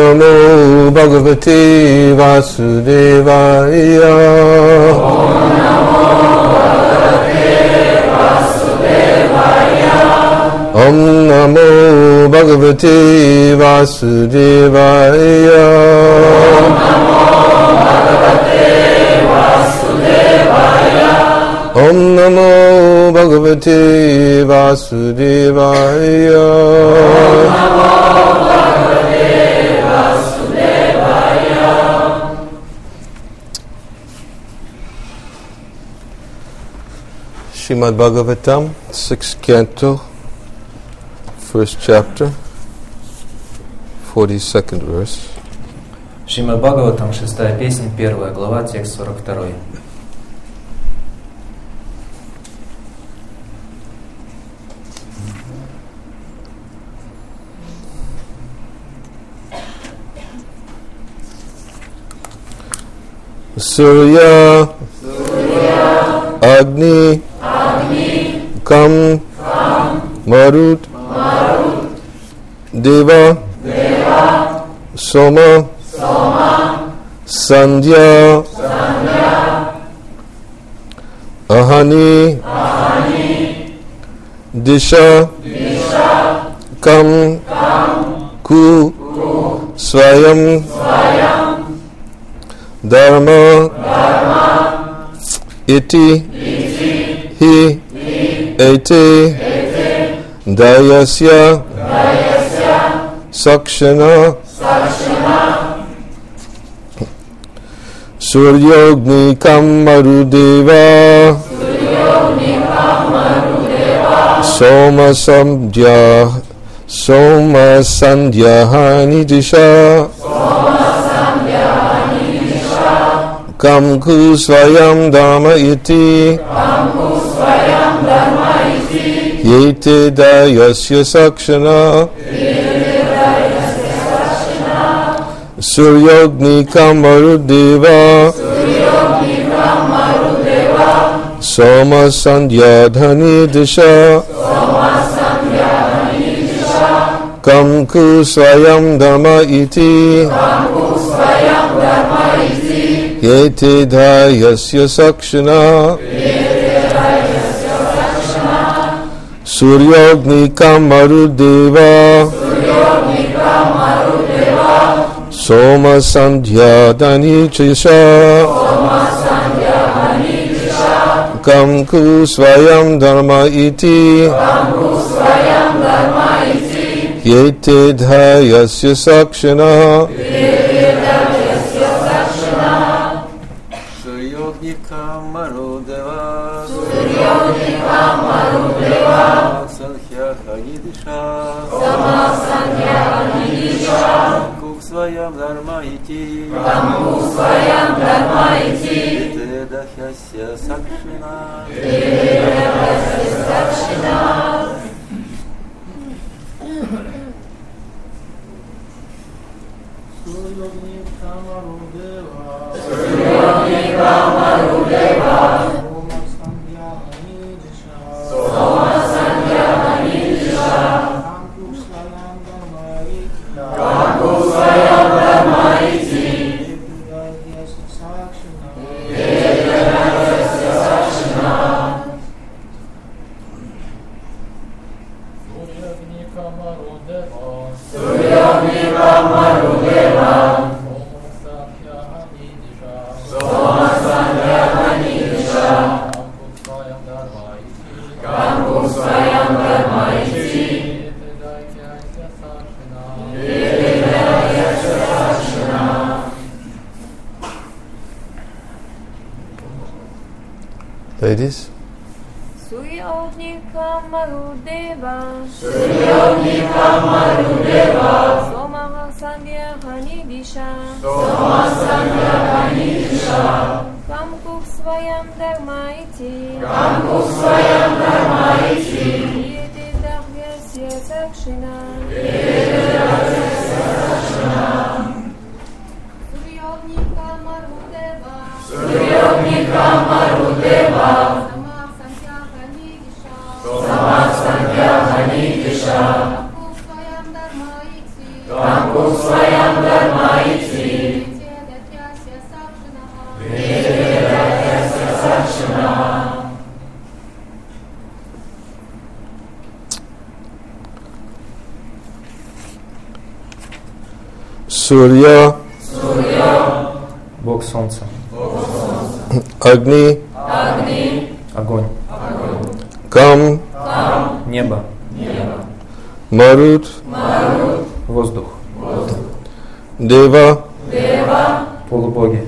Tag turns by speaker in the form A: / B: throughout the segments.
A: Namo Bhagavate Vasudevaya. Om Namo Bhagavate Vasudevaya. Om Namo Bhagavate Vasudevaya. Srimad Bhagavatam, 6th canto, 1st chapter, 42nd verse.
B: Шримад Бхагаватам, 6-я песнь, 1 глава, текст 42.
A: Surya, Agni, Kam, Marut, Deva, Soma, Sandhya, Ahani, Disha, Kam, Ku, Swayam, Dharma, Iti, Hi, Ete, Dayasya, Sakshana, Suryogni Kamarudeva, Soma Sandhya Hanidisha, Kamku Swayam Dharma Iti, Yete Dayasya Sakshana, Suryogni Kamarudeva, Soma Sandhya Dhanidisha, Kamku Swayam Dharma Iti, Yete Dayasya Sakshana, Suryogni Kamarudeva, Soma Sandhya Dhanidisha, Kamku Swayam Dharma Iti, Yete Dayasya Sakshana,
C: Suryogni Kamarudeva, Sandhya Hanidisha, Kamku Swayam Dharma Iti, Yete Dayasya Sakshana,
A: Ladies?
D: Suryogni Kamarudeva, Soma Sandhya Hanidisha, Kamku Swayam Dharma Iti, Yete Dayasya Sakshana, Suryogni Kamarudeva, Soma Sandhya Hanidisha, Kamku Swayam
A: Surya,
B: Бог Солнца,
A: Agni,
B: огонь,
A: Kam,
B: небо,
A: Marut,
B: воздух,
A: Deva,
B: полубоги,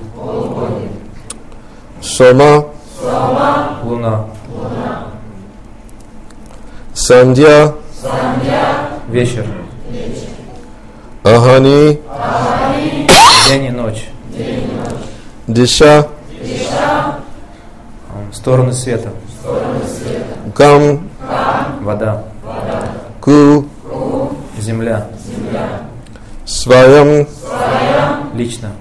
A: Soma,
B: луна,
A: Sandhya,
B: вечер,
A: Ahani,
B: день и ночь,
A: Disha,
B: стороны света,
A: Gam,
B: вода,
A: Ku,
B: земля,
A: Svayam,
B: лично,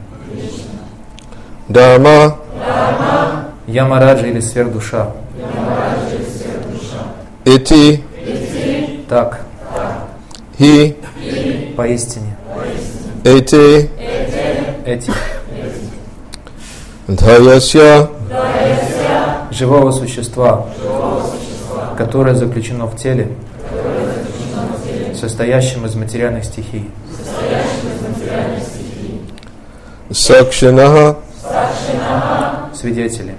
A: Dharma,
B: Ямараджа или сверхдуша,
A: Iti,
B: так,
A: Hi,
B: поистине,
A: Ete,
B: эти,
A: Dhayasya,
B: живого существа, которое заключено в теле, состоящем из материальных стихий,
A: Sakshinaha.
B: свидетели.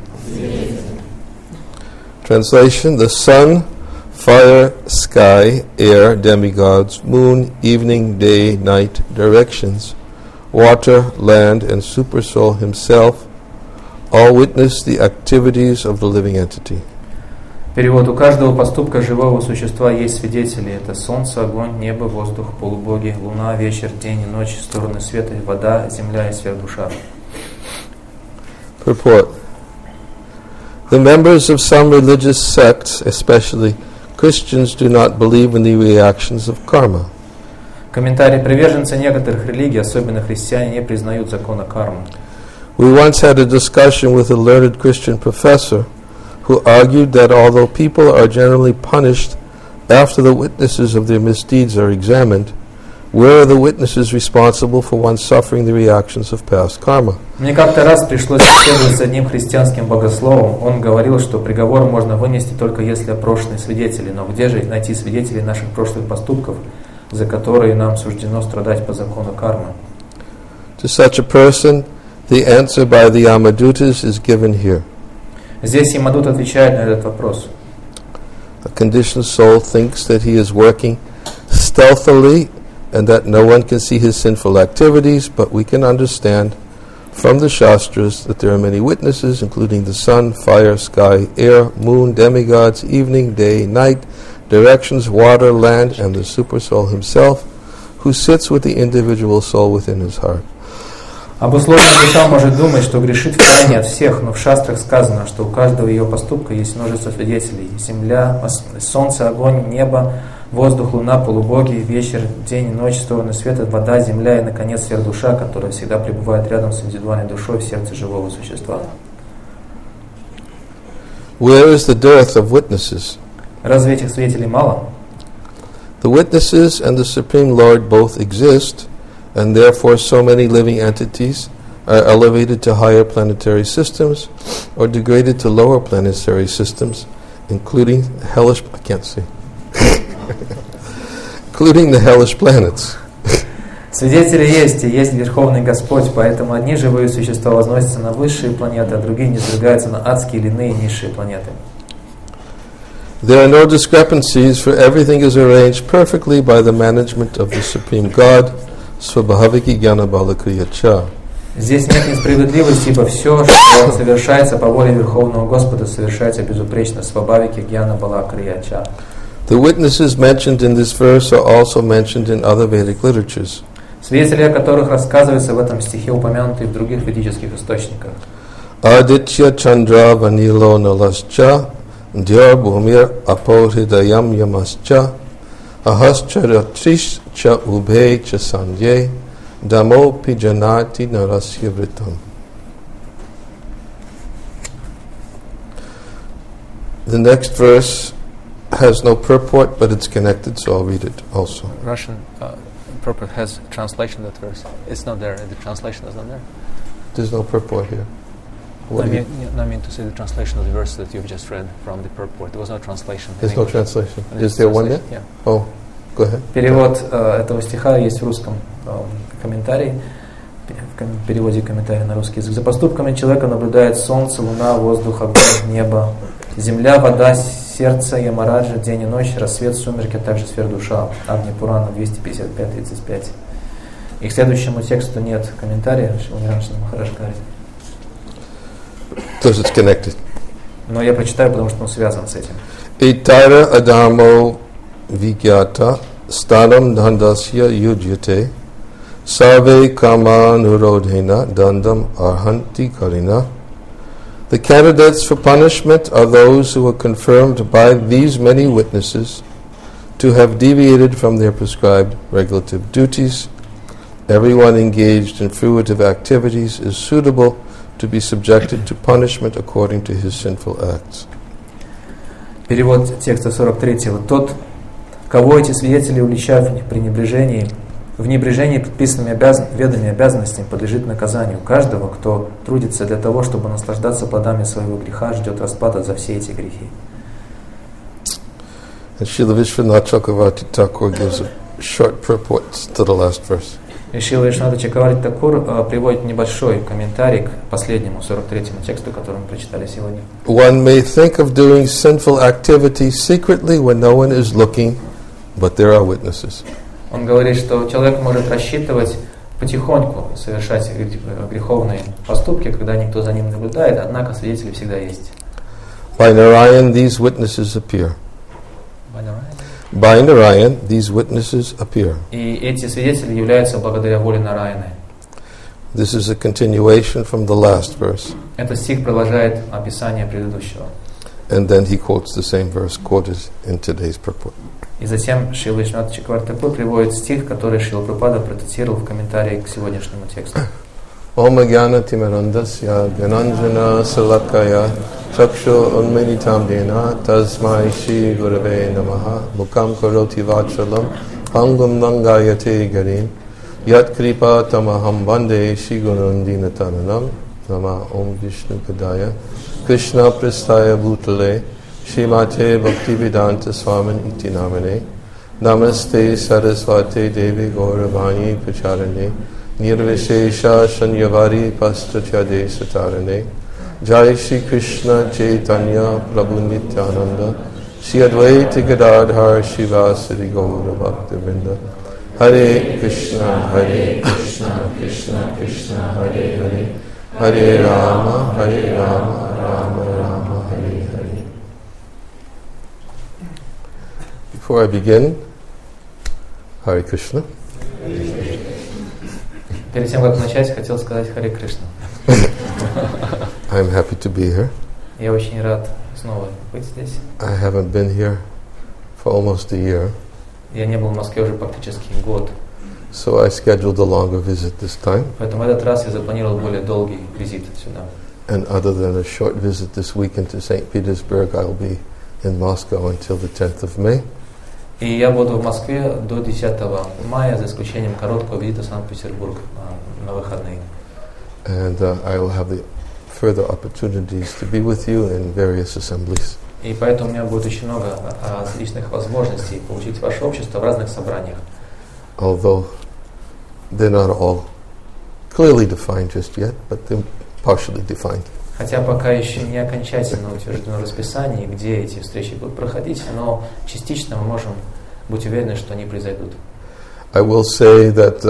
A: Translation: the sun, fire, sky, air, demigods, moon, evening, day, night, directions, water, land, and Supersoul himself all witness the activities of the living entity.
B: Перевод: у каждого поступка живого существа есть свидетели. Это солнце, огонь, небо, воздух, полубоги, луна, вечер, день и ночь, стороны света, вода, земля и сверхдуша.
A: Purport: the members of some religious sects, especially Christians, do not believe in the reactions of karma.
B: Комментарий: приверженцы некоторых религий, особенно христиане, не признают закона кармы.
A: We once had a discussion with a learned Christian professor who argued that although people are generally punished after the witnesses of their misdeeds are examined, where are the witnesses responsible for one suffering the reactions of past karma?
B: Мне как-то раз пришлось беседовать с одним христианским богословом. Он говорил, что приговор можно вынести только если опрошены свидетели. Но где же найти свидетелей наших прошлых поступков, за которые нам суждено страдать по закону кармы?
A: To such a person, the answer by the Yamadutas is given here.
B: Здесь Ямадут отвечает на этот вопрос.
A: A conditioned soul thinks that he is working stealthily and that no one can see his sinful activities, but we can understand from the Shastras that there are many witnesses, including the sun, fire, sky, air, moon, demigods, evening, day, night, directions, water, land, and the Supersoul himself, who sits with the individual soul within his heart.
B: Обусловленная душа может думать, что грешит втайне от всех, но в шастрах сказано, что у каждого ее поступка есть множество свидетелей. Земля, солнце, огонь, небо, воздух, луна, полубоги, вечер, день и ночь, стороны света, вода, земля и, наконец, сверхдуша, которая всегда пребывает рядом с индивидуальной душой в сердце живого существа.
A: Where is the dearth of witnesses?
B: Разве этих свидетелей мало?
A: The witnesses and the Supreme Lord both exist, and therefore so many living entities are elevated to higher planetary systems or degraded to lower planetary systems, including hellish, I can't see, including the hellish planets.
B: Свидетели есть, и есть Верховный Господь, поэтому одни живые существа возносятся на высшие планеты, а другие низвергаются на адские или иные низшие планеты.
A: There are no discrepancies, for everything is arranged perfectly by the management of the Supreme God, Svabhaviki Jnana Balakriya Cha.
B: Здесь нет несправедливости, ибо все, что совершается по воле Верховного Господа, совершается безупречно. Свабхавики Гьяна Балакрия Ча.
A: The witnesses mentioned in this verse are also mentioned in other Vedic literatures.
B: Свидетели, о которых рассказывается в этом стихе, упомянуты в других ведических источниках.
A: Aditya Chandra Vanilo Nalascha Dyar Bhumir Apohridayam Yamascha Ahascharatris Cha Ubhe Cha Sandye Damo Pijanati Narasya Vritam. The next verse has no purport, but it's connected, so I'll read it also.
B: Russian. purport has translation of that verse. It's not there. The translation is not there.
A: There's no purport here. What
B: I
A: do you-
B: mean to say the translation of the verse that you've just read from the purport. There was no translation. in
A: There's no
B: English.
A: translation.
B: And
A: Is
B: it's
A: there one there?
B: translation, Yeah.
A: Oh, go ahead.
B: Перевод этого стиха есть в русском комментарии, в переводе комментария на русский язык. За поступками человека наблюдает солнце, луна, воздух, огонь, небо, земля, вода, сердце, Ямараджа, день и ночь, рассвет, сумерки, а также сфера душа. Агни Пурана 255-35. И к следующему тексту нет комментария, Шримад Махарадж говорит.
A: Because it's connected.
B: Но я прочитаю, потому что он связан с этим.
A: Itaira adamo vigyata stanam dandasya yujyate sarve kama nurodhena dandam arhanti karina. The candidates for punishment are those who are confirmed by these many witnesses to have deviated from their prescribed regulative duties. Everyone engaged in fruitive activities is suitable to be subjected to punishment according to his sinful acts.
B: Перевод текста 43-го. Тот, кого эти свидетели уличают в небрежении предписанными ведами и обязанностями, подлежит наказанию. Каждого, кто трудится для того, чтобы наслаждаться плодами своего греха, ждет распада за все эти грехи.
A: And Srila Vishwanath Chakravarti Thakur gives a short purport to the last verse.
B: И Шрила Вишванатха Чакраварти Такур приводит небольшой комментарий к последнему, 43-му тексту, который мы прочитали сегодня.
A: One may think of doing sinful activities secretly when no one is looking, but there are witnesses.
B: Он говорит, что человек может рассчитывать потихоньку совершать греховные поступки, когда никто за ним не наблюдает, однако свидетели всегда есть.
A: By Narayan, these witnesses appear. By Narayan, these witnesses appear.
B: И эти свидетели являются благодаря воле Нараяны.
A: This is a continuation from the last verse.
B: Этот стих продолжает описание предыдущего.
A: And then he quotes the same verse quoted in today's purport.
B: И затем Шрила Вишванатха Чакраварти Такур приводит стих, который Шрила Прабхупада процитировал в комментарии к сегодняшнему тексту.
A: Om Jnana Timirandasya Gyananjana Salakaya Chakshu Unmilitam Dena Tasmai Shri Gurave Namaha Mukam Karoti Vachalam Hangam Nangayate Garim Yat Kripa Tamaham Vande Shri Gunundina Tananam Nama Om Vishnu Padaya Krishna Prastaya Bhutale Shrimate Bhaktivedanta Swamin Iti Namane Namaste Saraswate Devi Gauravani Pacharane Nirvishesha Shanyavari Pastatyade Satarane Jai Shri Krishna Chaitanya Prabhu Nityananda Shri Advaita Gadadhar Shivasari Gaura Bhaktivinoda Hare Krishna Krishna Krishna Hare Hare Hare Rama Rama Rama Hare Hare. Before I begin, Hare Krishna.
B: Перед тем, как начать, хотел сказать Харе Кришна.
A: I'm happy to be here.
B: Я очень рад снова быть здесь.
A: I haven't been here for almost a year,
B: Я не был в Москве уже практически год,
A: so I scheduled a longer visit this time.
B: поэтому в этот раз я запланировал более долгий визит сюда.
A: And other than a short visit this weekend to St. Petersburg, I'll be in Moscow until the 10th of May.
B: И я буду в Москве до 10 мая, за исключением короткого визита в Санкт-Петербург на выходные.
A: And I will have the further opportunities to be with you in various assemblies.
B: И поэтому у меня будет очень много различных возможностей получить ваше общество в разных собраниях.
A: Although they're not all clearly defined just yet, but they're partially defined.
B: Хотя пока еще не окончательно утверждено расписание, где эти встречи будут проходить, но частично мы можем быть уверены, что они произойдут.
A: I will say that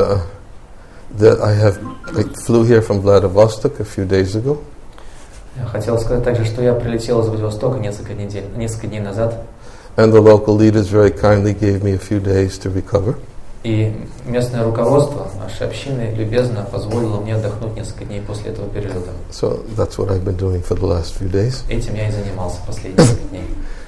A: I flew here from Vladivostok a few days ago.
B: Я хотел сказать также, что я прилетел из Владивостока несколько дней назад.
A: And the local leaders very kindly gave me a few days to recover.
B: И местное руководство нашей общины любезно позволило мне отдохнуть несколько дней после этого перелета.
A: So that's what I've been doing for the last few days.
B: Этим я и занимался последние несколько дней.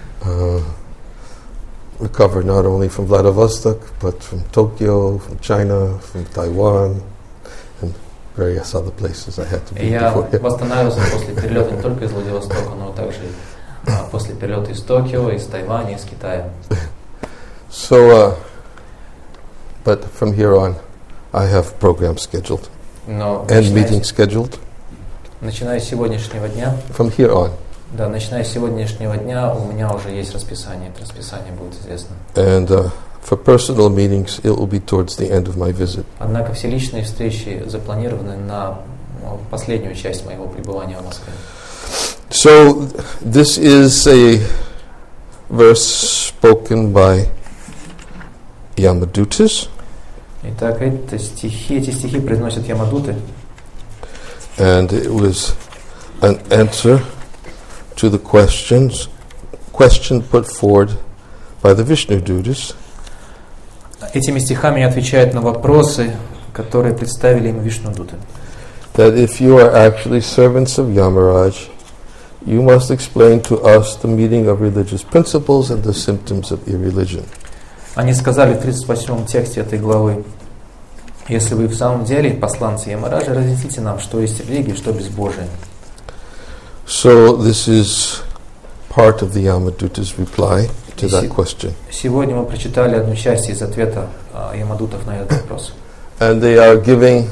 A: Recover not only from Vladivostok, but from Tokyo, from China, from Taiwan, and various other places I had to be
B: Я
A: before.
B: восстанавливался после перелета не только из Владивостока, но также после перелета из Токио, из Тайваня, из Китая.
A: So But from here on, I have programs scheduled
B: Но
A: and meetings scheduled.
B: начиная с сегодняшнего дня,
A: From here on.
B: да, начиная с сегодняшнего дня у меня уже есть расписание. Это расписание будет известно.
A: And for personal meetings, it will be towards the end of my visit.
B: Однако все личные встречи запланированы на последнюю часть моего пребывания в Москве.
A: So this is a verse spoken by Yamadutas.
B: Итак, эти стихи произносят Ямадуты.
A: And it was an answer to the question put forward by the Vishnu Dutas.
B: Этими стихами отвечают на вопросы, которые представили им Вишнудуты.
A: That if you are actually servants of Yamaraj, you must explain to us the meaning of religious principles and the symptoms of irreligion.
B: Они сказали в 38-м тексте этой главы: если вы в самом деле посланцы Ямараджа, разъясните нам, что есть религия, что безбожие.
A: So this is part of the Yamaduta's reply to that question.
B: Сегодня мы прочитали одну часть из ответа Ямадутов на этот вопрос.
A: And they are giving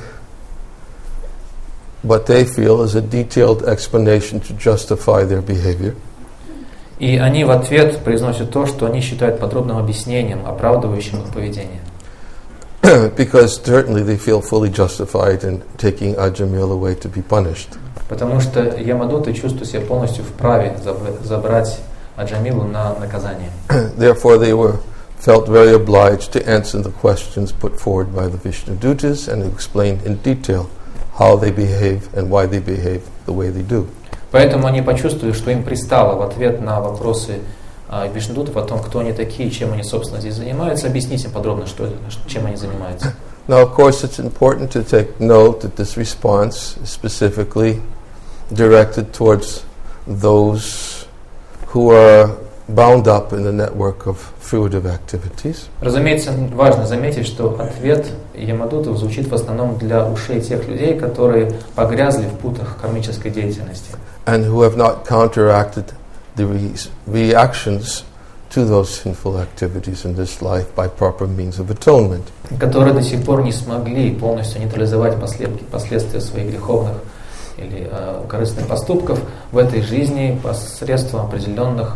A: what they feel is a detailed explanation to justify their behavior.
B: И они в ответ произносят то, что они считают подробным объяснением, оправдывающим их поведение.
A: Because certainly they feel fully justified in taking Ajamil away to be punished.
B: Потому что Ямадуты чувствуют себя полностью вправе забрать Аджамилу на наказание.
A: Therefore they felt very obliged to answer the questions put forward by the Vishnudutas and explain in detail how they behave and why they behave the way they do.
B: Поэтому они почувствовали, что им пристало в ответ на вопросы Вишнудутов о том, кто они такие, чем они, собственно, здесь занимаются, объяснить им подробно, чем они занимаются.
A: Now, of course, it's important to take note that this response is specifically directed towards those who are bound up in the network of fruitive activities.
B: Разумеется, важно заметить, что ответ Ямадутов звучит в основном для ушей тех людей, которые погрязли в путах кармической деятельности.
A: And who have not counteracted the reactions to those sinful activities in this life by proper means of atonement.
B: Которые до сих пор не смогли полностью нейтрализовать последствия своих греховных или корыстных поступков в этой жизни посредством определенных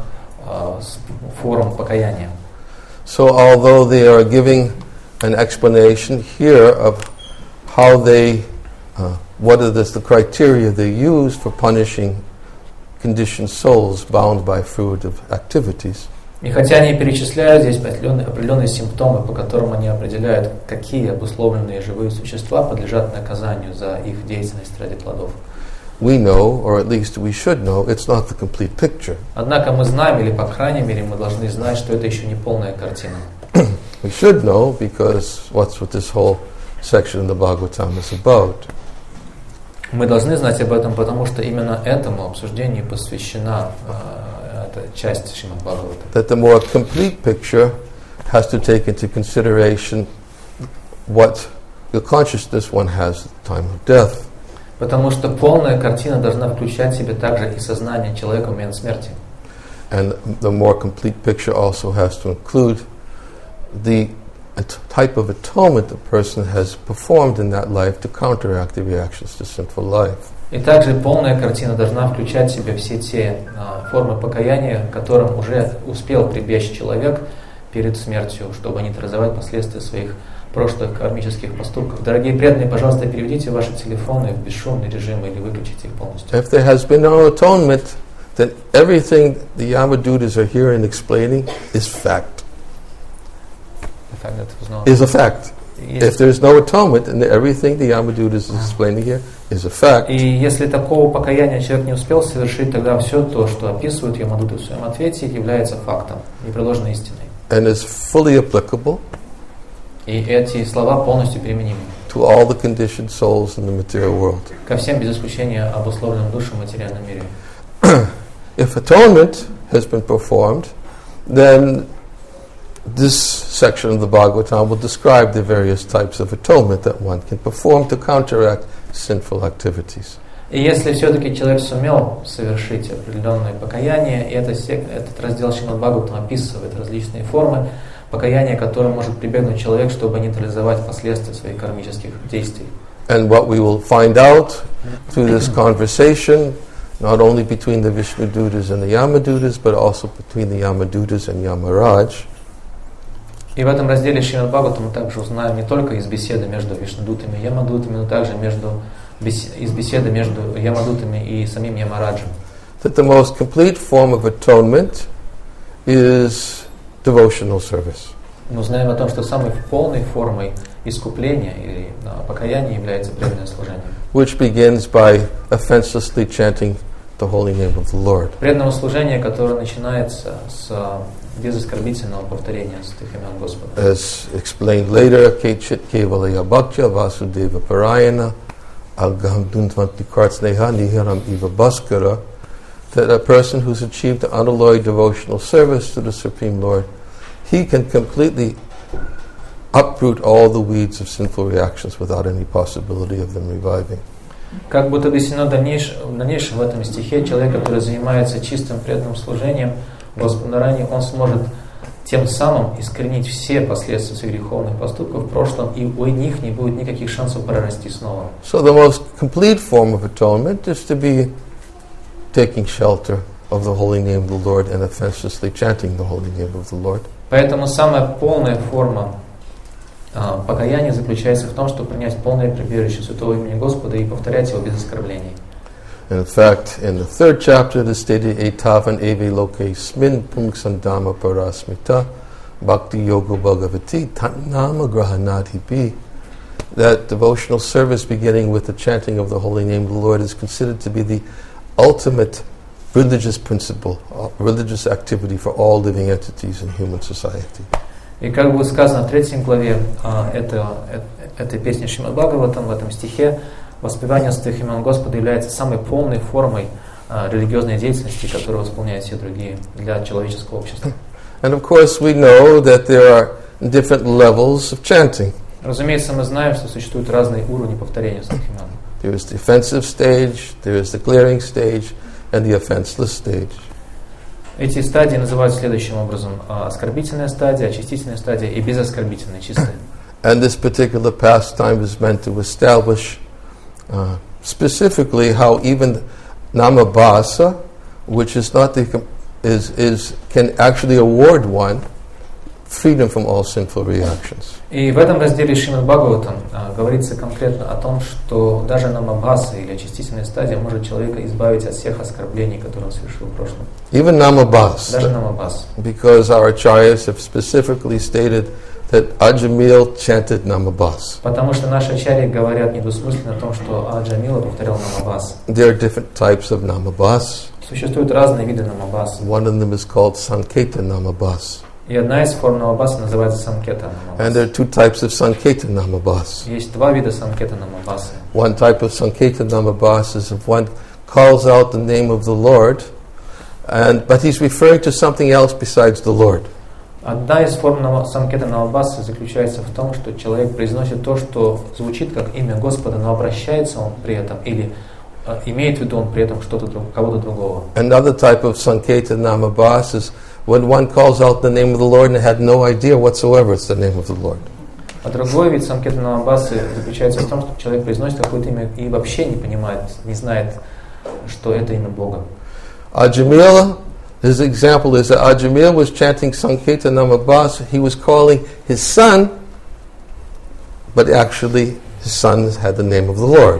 B: форм покаяния.
A: So although they are giving an explanation here of how they, what is the criteria they use for punishing conditioned souls bound by fruitive activities,
B: И хотя они перечисляют здесь определенные симптомы, по которым они определяют, какие обусловленные живые существа подлежат наказанию за их деятельность ради плодов.
A: we know, or at least we should know, it's not the complete picture.
B: Однако мы знаем, или по крайней мере мы должны знать, что это еще не полная картина.
A: We should know because what's what this whole section of the Bhagavatam is about.
B: Мы должны знать об этом, потому что именно этому обсуждению посвящена эта часть Шримад Бхагавата.
A: That the more complete picture has to take into consideration what the consciousness one has at the time of death.
B: Потому что полная картина должна включать в себя также и сознание человека в момент смерти.
A: And the more complete picture also has to include the type of atonement the person has performed in that life to counteract the reactions to sinful life.
B: И также полная картина должна включать в себя все те формы покаяния, к которым уже успел прибечь человек перед смертью, чтобы нейтрализовать последствия своих прошлых кармических поступков. Дорогие преданные, пожалуйста, переведите ваши телефоны в бесшумный режим или выключите их полностью.
A: If there has been no atonement, then everything the Yamadutas are here and explaining is fact. Is a fact. If there is no atonement, then everything the Yamadutas is explaining here is a fact.
B: И если такого покаяния человек не успел совершить, тогда все то, что описывают Ямадуты в своем ответе, является фактом, непреложной истиной.
A: And is fully applicable
B: И эти слова полностью применимы
A: to all the conditioned souls in the material world.
B: ко всем без исключения обусловленным душам в материальном мире.
A: If atonement has been performed, then this section of the Bhagavatam will describe the various types of atonement that one can perform to counteract sinful activities.
B: И если все-таки человек сумел совершить определенное покаяние, и этот раздел Шримад Бхагаватам описывает различные формы покаяние, к которому может прибегнуть человек, чтобы нейтрализовать последствия своих кармических действий.
A: And what we will find out through this conversation, not only between the Vishnudutas and the Yamadutas, but also between the Yamadutas and Yamaraj.
B: И в этом разделе Шримад Бхагаватам мы также узнаем не только из беседы между Вишнудутами и Ямадутами, но также из беседы между Ямадутами и самим Ямараджем.
A: That the most complete form of atonement is devotional service.
B: Мы узнаем о том, что самой полной формой искупления или покаяния является преданное служение.
A: Which begins by offenselessly chanting the holy name of the Lord.
B: Преданное служение, которое начинается с безоскорбительного повторения святых имен Господа.
A: As explained later, Kechit Kevalaya Bhaktya Vasudeva Parayana Algam Dundvanti Kartsneha Nihiram Eva Bhaskara, that a person who's achieved unalloyed devotional service to the Supreme Lord, he can completely uproot all the weeds of sinful reactions without any possibility of them reviving.
B: Как будет объяснено в дальнейшем в этом стихе, человек, который занимается чистым преданным служением Господу Нарайани, он сможет тем самым искоренить все последствия своих греховных поступков в прошлом, и у них не будет никаких шансов прорасти снова.
A: So the most complete form of atonement is to be taking shelter of the holy name of the Lord and offenselessly chanting the holy name of the Lord.
B: Поэтому самая полная форма покаяния заключается в том, чтобы принять полное прибежище святого имени Господа и повторять его без оскорблений.
A: And in fact, in the third chapter, it is stated, Etavan eve loke smin pungsandama parasmita bhakti yoga bhagavati tatnama grahanati pi. That devotional service beginning with the chanting of the holy name of the Lord is considered to be the ultimate religious principle, religious activity for all living entities in human society.
B: И как будет сказано в 3 главе этой песни Шримад Бхагаватам, в этом стихе, воспевание святых имен Господа является самой полной формой религиозной деятельности, которую исполняют все другие для человеческого общества.
A: And of course we know that there are different levels of chanting.
B: Разумеется, мы знаем, что существуют разные уровни повторения святых имен.
A: There is the offensive stage, there is the clearing stage, and the offenseless stage.
B: Эти стадии называют следующим образом: оскорбительная стадия, очистительная стадия и безоскорбительная, чистая.
A: And this particular pastime is meant to establish specifically how even namabhasa, which is not the can actually award one freedom from all sinful reactions.
B: И в этом разделе Шримад Бхагаватам говорится конкретно о том, что даже намабхаса или очистительная стадия может человека избавить от всех оскорблений, которые он совершил в прошлом.
A: Even namabhas.
B: Даже намабхас.
A: Because our acharyas have specifically stated that Ajamil chanted namabhas.
B: Потому что наши ачарьи говорят недвусмысленно о том, что Аджамила повторял намабхас.
A: There are different types of namabhas.
B: Существуют разные виды намабхас.
A: One of them is called Sanketa namabhas.
B: И одна из форм намабхаса называется санкета намабхас.
A: And there are two types of Sanketa namabhas.
B: Есть два вида санкета намабхаса.
A: One type of Sanketa namabhas is if one calls out the name of the Lord, but he's referring to something else besides the Lord.
B: Одна из форм санкета намабхаса заключается в том, что человек произносит то, что звучит как имя Господа, но обращается он при этом или имеет в виду он при этом кого-то другого.
A: Another type of Sanketa namabhas is when one calls out the name of the Lord and had no idea whatsoever it's the name of the Lord.
B: А другой вид санкета намабхасы заключается в том, что человек произносит какое-то имя и вообще не понимает, не знает, что это имя Бога.
A: Ajamila, his example is that Ajamil was chanting Sanketa namabhasa. He was calling his son, but actually his son had the name of the Lord.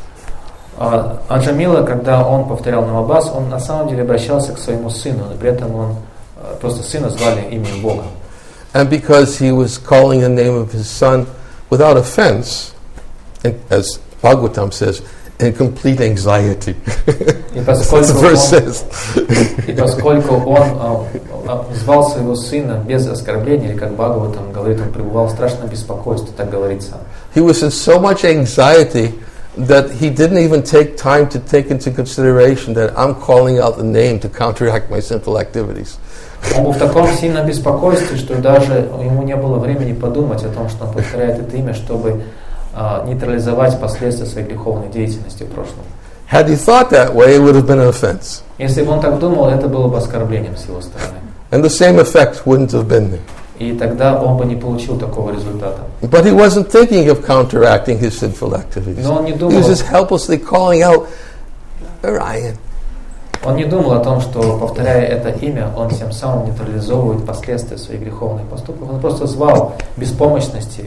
B: Аджамила, когда он повторял намабхас, он на самом деле обращался к своему сыну, но при этом он просто сына звали именем Бога.
A: And because he was calling the name of his son without offense, and as Bhagavatam says, in complete anxiety.
B: И поскольку он звал своего сына без оскорбления, или как Бхагаватам говорит, он пребывал в страшном беспокойстве, так говорится.
A: He was in so much anxiety that he didn't even take time to take into consideration that I'm calling out the name to counteract my sinful activities.
B: Он был в таком сильном беспокойстве, что даже ему не было времени подумать о том, что он повторяет это имя, чтобы нейтрализовать последствия своей греховной деятельности в прошлом.
A: Had he thought that way, it would have been an offense.
B: Если бы он так думал, это было бы оскорблением с его стороны.
A: And the same effect wouldn't have been there.
B: И тогда он бы не получил такого результата.
A: But he wasn't thinking of counteracting his sinful activities.
B: Но он не
A: He
B: думал,
A: was just helplessly calling out, Orion.
B: он не думал о том, что, повторяя это имя, он тем самым нейтрализовывает последствия своих греховных поступков. Он просто звал беспомощности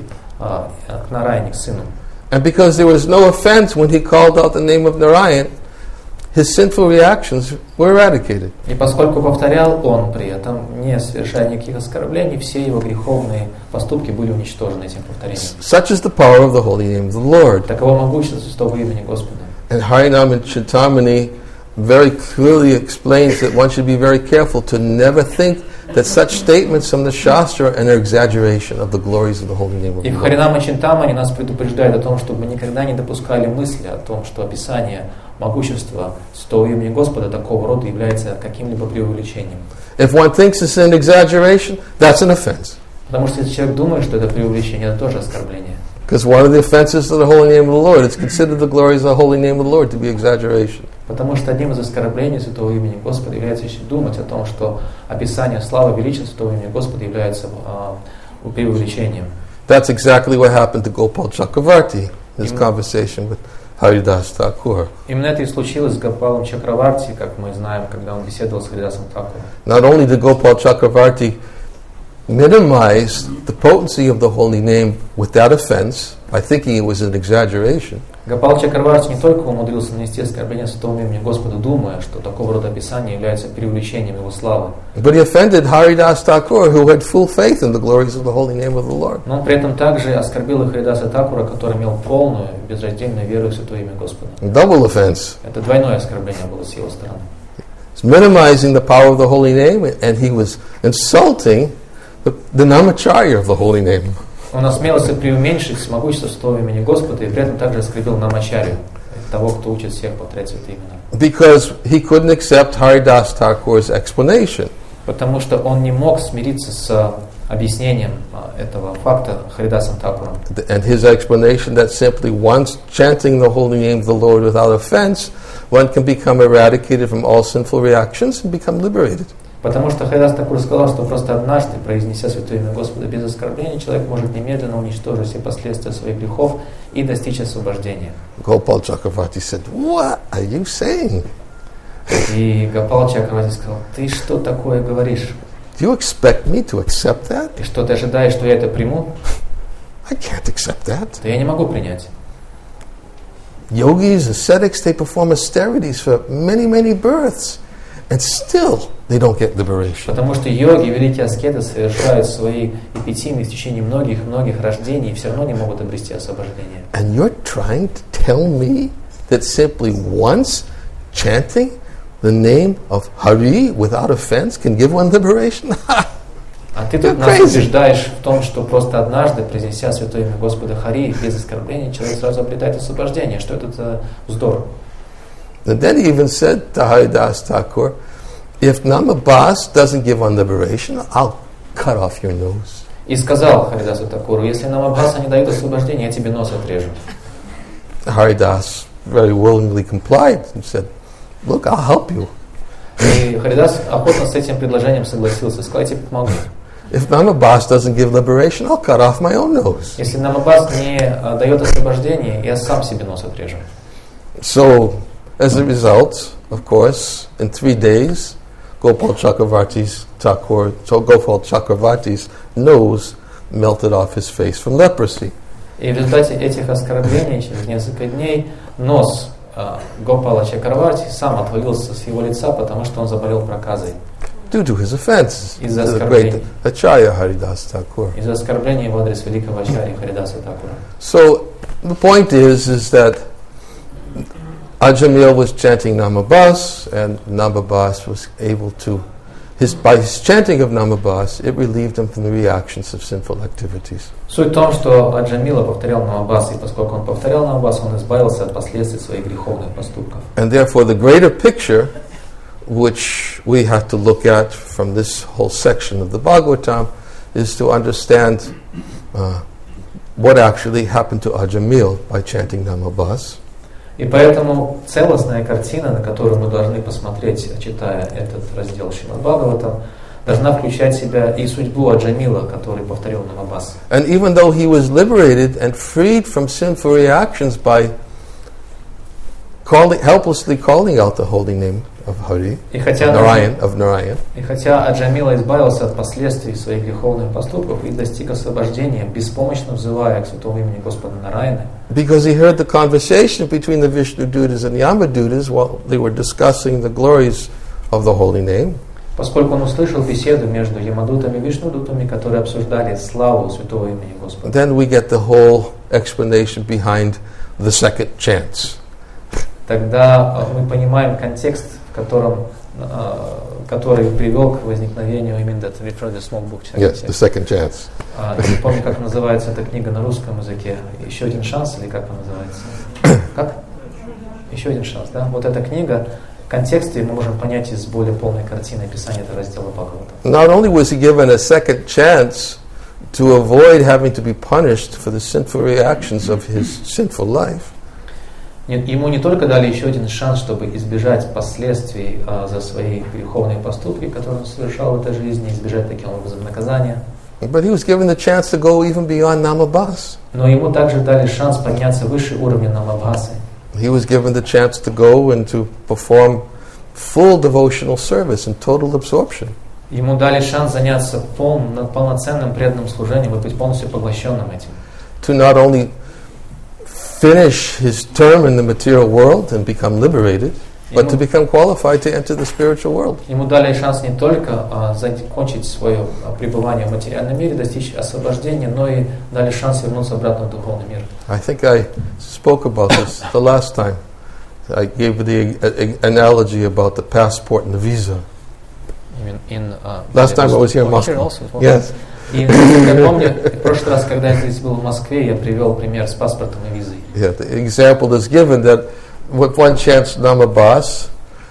B: к Нараяне, к сыну.
A: And because there was no offense when he called out the name of Narayan, his sinful reactions were eradicated.
B: И поскольку повторял он при этом, не совершая никаких оскорблений, все его греховные поступки были уничтожены этим повторением.
A: Such is the power of the holy name of the Lord.
B: Таково могущество святого имени Господа.
A: And Harinam and Chintamani very clearly explains that one should be very careful to never think that such statements from the Shastra are an exaggeration of the glories of the holy name of
B: И
A: the
B: в
A: Lord.
B: Харинама Чинтамани нас предупреждают о том, чтобы мы никогда не допускали мысли о том, что описание могущества святого имени Господа такого рода является каким-либо преувеличением.
A: If one thinks it's an exaggeration, that's an offense.
B: Потому что если человек думает, что это преувеличение, это тоже оскорбление.
A: Because one of the offenses to the holy name of the Lord is considered the glories of the holy name of the Lord to be exaggeration.
B: Потому что одним из оскорблений святого имени Господа является еще думать о том, что описание славы величия святого имени Господа является преувеличением.
A: That's exactly what happened to Gopal Chakravarti in his conversation with Haridas Thakur.
B: Именно это и случилось с Гопалом Чакраварти, как мы знаем, когда он беседовал с Харидасом Тхакуром.
A: Not only did Gopal Chakravarti minimize the potency of the holy name without offense by thinking it was an exaggeration,
B: Гопал Чакраварти не только умудрился нанести оскорбление святому имени Господа, думая, что такого рода описание является преувеличением его славы,
A: but he offended Haridas Thakur, who had full faith in the glories of the holy name of the Lord.
B: но он при этом также оскорбил и Харидаса Тхакура, который имел полную, безраздельную веру в святое имя Господа.
A: Double offense.
B: Это двойное оскорбление было с его стороны.
A: He's minimizing the power of the holy name, and he was insulting the Namacharya of the holy name.
B: Он осмелился преуменьшить могущество святого имени Господа и при этом также оскорбил Намачарью, того, кто учит всех повторять святые имена.
A: Because he couldn't accept Haridas Thakur's explanation.
B: Потому что он не мог смириться с объяснением этого факта Харидасом Тхакуром.
A: And his explanation that simply once chanting the holy name of the Lord without offense, one can become eradicated from all sinful reactions and become liberated.
B: Потому что Харидас Тхакур сказал, что просто однажды, произнеся святое имя Господа без оскорбления, человек может немедленно уничтожить все последствия своих грехов и достичь освобождения.
A: Gopal Chakravarti said, "What are you saying?
B: И Гопал Чакраварти сказал: ты что такое говоришь?
A: Do you expect me to accept that?
B: И что, ты ожидаешь, что я это приму?
A: I can't accept that.
B: То я не могу принять.
A: Yogis, ascetics, they perform austerities for many, many births, and still they don't get liberation.
B: Потому что йоги, великие аскеты, совершают свои эпитимии в течение многих рождений и все равно не могут обрести освобождение.
A: And you're trying to tell me that simply once chanting the name of Hari without offense can give one liberation?
B: А ты тут нас убеждаешь в том, что просто однажды, произнеся святое имя Господа Хари, без оскорбления, человек сразу обретает освобождение. Что это за вздор?
A: And then he even said to Haridas Thakur, if Namabas doesn't give one liberation, I'll cut off your nose.
B: И сказал Харидасу Тхакуру: если нам Аббаса не дают освобождения, я тебе нос отрежу.
A: Haridas very willingly complied and said, look, I'll help you.
B: И Харидас охотно с этим предложением согласился. Сказал: я тебе помогу.
A: If Namabas doesn't give liberation, I'll cut off my own nose.
B: Если нам Аббас не дает освобождение, я сам себе нос отрежу.
A: So, as a result, of course, in 3 days, Gopal Chakravarti's nose melted off his face from leprosy.
B: И в результате этих оскорблений через несколько дней нос Гопала Чакраварти сам отвалился с его лица, потому что он заболел проказой.
A: Due to his offenses to
B: Из-за
A: the great
B: оскорблений.
A: Acharya Haridas Thakur.
B: Из-за оскорбления в адрес великого ачарьи Харидаса Тхакура.
A: So the point is that Ajamil was chanting Namabas, and Namabas was able to, by his chanting of Namabas, it relieved him from the reactions of sinful activities.
B: Суть в том, что Аджамила повторял Намабас, и поскольку он повторял Намабас, он избавился от последствий своих греховных поступков.
A: And therefore the greater picture which we have to look at from this whole section of the Bhagavatam is to understand what actually happened to Ajamil by chanting Namabas.
B: И поэтому целостная картина, на которую мы должны посмотреть, читая этот раздел Шримад Бхагаватам, должна включать в себя и судьбу Аджамила, который повторил Намабас.
A: And even though he was liberated and freed from sinful reactions by helplessly calling out the holy name of Hari,
B: И хотя
A: Narayan,
B: Аджамила избавился от последствий своих греховных поступков и достиг освобождения, беспомощно взывая к святому имени Господа Нараяны,
A: because he heard the conversation between the Vishnu Dutas and Yamadutas while they were discussing the glories of the holy name,
B: поскольку он услышал беседу между Ямадутами и Вишнудутами, которые обсуждали славу святого имени Господа.
A: then we get the whole explanation behind the second chance.
B: Тогда мы понимаем контекст, в котором, который привел к возникновению именно the small book.
A: Yes, the second chance.
B: Не помню, как называется эта книга на русском языке. «Еще один шанс» или как она называется? Как? «Еще один шанс», да? Вот эта книга, в контексте мы можем понять из более полной картины описания этого раздела Бхагавата.
A: Not only was he given a second chance to avoid having to be punished for the sinful reactions of his sinful life,
B: Ему не только дали еще один шанс, чтобы избежать последствий за свои греховные поступки, которые он совершал в этой жизни, избежать таким образом наказания,
A: but he was given the chance to go even beyond Namabhas.
B: но ему также дали шанс подняться выше уровня Намабхасы.
A: He was given the chance to go and to perform full devotional service and total absorption.
B: Ему дали шанс заняться полноценным преданным служением и быть полностью поглощенным этим.
A: To not only finish his term in the material world and become liberated, but to become qualified to enter the spiritual world.
B: Ему дали шанс не только закончить свое пребывание в материальном мире, достичь освобождения, но и дали шанс вернуться обратно в духовный мир.
A: I think I spoke about this the last time. I gave the analogy about the passport and the visa. Last time I was here in Moscow. Yes.
B: И я помню, в прошлый раз, когда я здесь был в Москве, я привел пример с паспортом и визой.
A: Yeah, the example is given that with one chance Namabhas,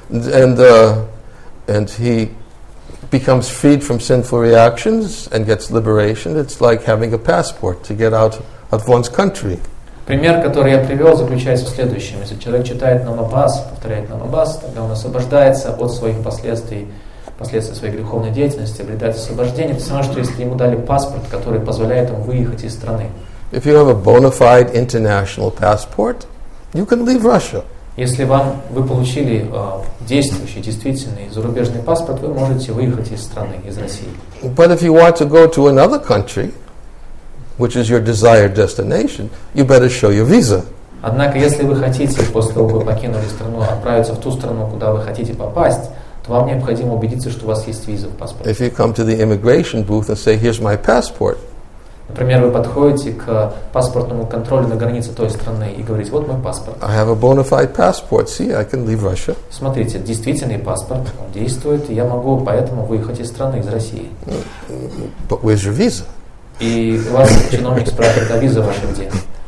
A: and he becomes freed from sinful reactions and gets liberation. It's like having a passport to get out of one's country.
B: Пример, который я привел, заключается в следующем. Если человек читает Намабхас, повторяет Намабхас, тогда он освобождается от своих последствий своей греховной деятельности, обретает освобождение. Это самое, что если ему дали паспорт, который позволяет ему выехать из страны.
A: If you have a bona fide international passport, you can leave Russia.
B: Если вы получили действующий, действительный зарубежный паспорт, вы можете выехать из страны, из России.
A: But if you want to go to another country, which is your desired destination, you better show your visa.
B: Однако, если вы хотите, после того, как вы покинули страну, отправиться в ту страну, куда вы хотите попасть, то вам необходимо убедиться, что у вас есть виза в паспорте.
A: If you come to the immigration booth and say, "Here's my passport,"
B: например, вы подходите к паспортному контролю на границе той страны и говорите: вот мой паспорт.
A: I have a bona fide passport. See, I can leave Russia.
B: Смотрите, действительный паспорт, он действует, и я могу поэтому выехать из страны, из России.
A: But where's your visa?
B: И вас чиновник спрашивает: а виза ваша где?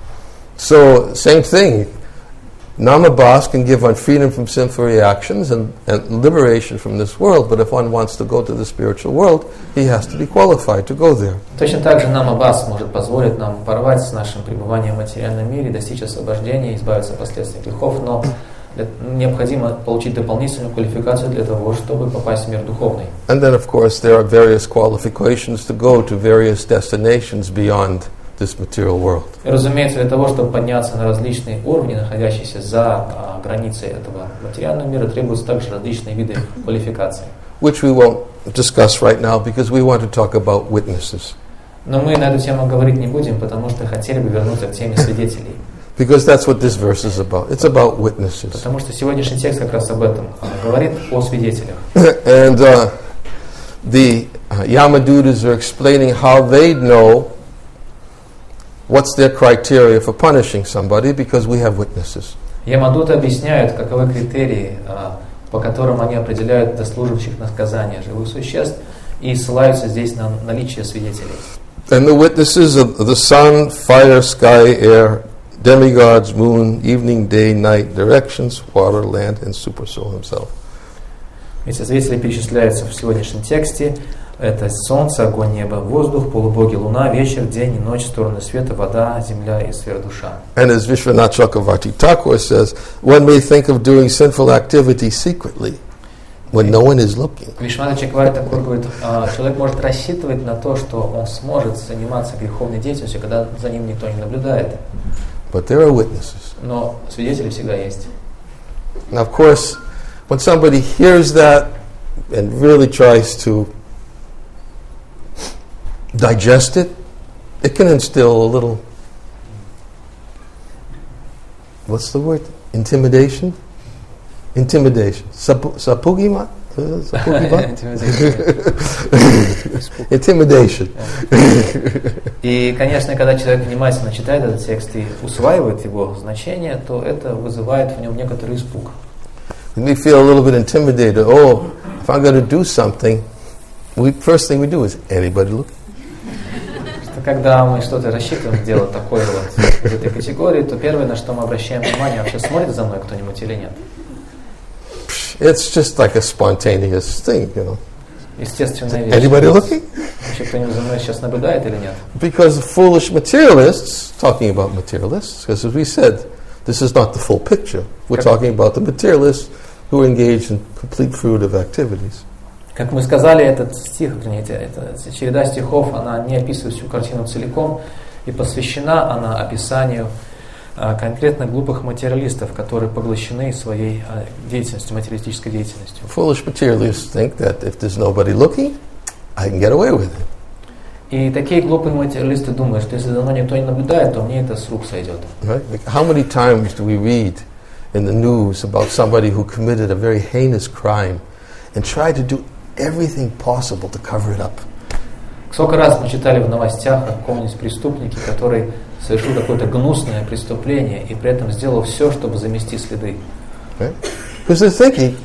A: So, same thing. Namabhas can give one freedom from sinful reactions and liberation from this world, but if one wants to go to the spiritual world, he has to be qualified to go there.
B: Точно так же Намабхас может позволить нам порвать с нашим пребыванием в материальном мире, достичь освобождения, избавиться от последствий грехов, но необходимо получить дополнительную квалификацию для того, чтобы попасть в мир духовный.
A: And then, of course, there are various qualifications to go to various destinations beyond this material world.
B: И, разумеется, для того, чтобы подняться на различные уровни, находящиеся за границей этого материального мира, требуются также различные виды квалификации.
A: Which we won't discuss right now because we want to talk about witnesses.
B: Но мы на эту тему говорить не будем, потому что хотели бы вернуться к теме свидетелей.
A: Because that's what this verse is about. It's about witnesses.
B: Потому что сегодняшний текст как раз об этом говорит, о свидетелях.
A: And the Yamadutas are explaining how they know what's their criteria for punishing somebody because we have witnesses.
B: Ямадуты объясняют, каковы критерии, по которым они определяют заслуживающих наказания живых существ, и ссылаются здесь на наличие свидетелей.
A: And the witnesses are the sun, fire, sky, air, demigods, moon, evening, day, night, directions, water, land, and Super Soul himself.
B: Эти свидетели перечисляются в сегодняшнем тексте. Это солнце, огонь, небо, воздух, полубоги, луна, вечер, день и ночь, стороны света, вода, земля и сфера душа.
A: And as Vishwanath Chakravarti Thakur says, one may think of doing sinful activity secretly. when no one is looking.
B: Вишванатха Чакраварти Такур говорит, человек может рассчитывать на то, что он сможет заниматься греховной деятельностью, когда за ним никто не наблюдает.
A: But there are witnesses.
B: Но свидетели всегда есть.
A: Now, of course, when somebody hears that and really tries to digest it, it can instill a little, what's the word? Intimidation? Intimidation. Sapugima? Intimidation.
B: И, конечно, когда человек внимательно читает этот текст и усваивает его значение, то это вызывает в нем некоторый испуг.
A: When we feel a little bit intimidated, oh, if I'm going to do something, first thing we do is, anybody look?
B: Когда мы что-то рассчитываем сделать такое вот в этой категории, то первое, на что мы обращаем внимание, вообще смотрит за мной кто-нибудь или нет.
A: It's just like a spontaneous thing, you know.
B: Естественная вещь.
A: Anybody looking?
B: Вообще кто-нибудь за мной сейчас наблюдает или нет?
A: Because foolish materialists, talking about materialists, because as we said, this is not the full picture. We're talking about the materialists who engage in complete fruitive activities.
B: Как мы сказали, этот стих, эта череда стихов, она не описывает всю картину целиком, и посвящена она описанию конкретно глупых материалистов, которые поглощены своей деятельностью, материалистической деятельностью.
A: Foolish materialists think that if there's nobody looking, I can get away with it.
B: И такие глупые материалисты думают, что если за мной никто не наблюдает, то мне это с рук сойдет.
A: Right? Like how many times do we read in the news about somebody who committed a very heinous crime and tried to do everything possible to cover it up?
B: Сколько раз мы читали в новостях о каком-нибудь преступнике, который совершил какое-то гнусное преступление и при этом сделал все, чтобы замести следы.
A: Right? Because they're thinking,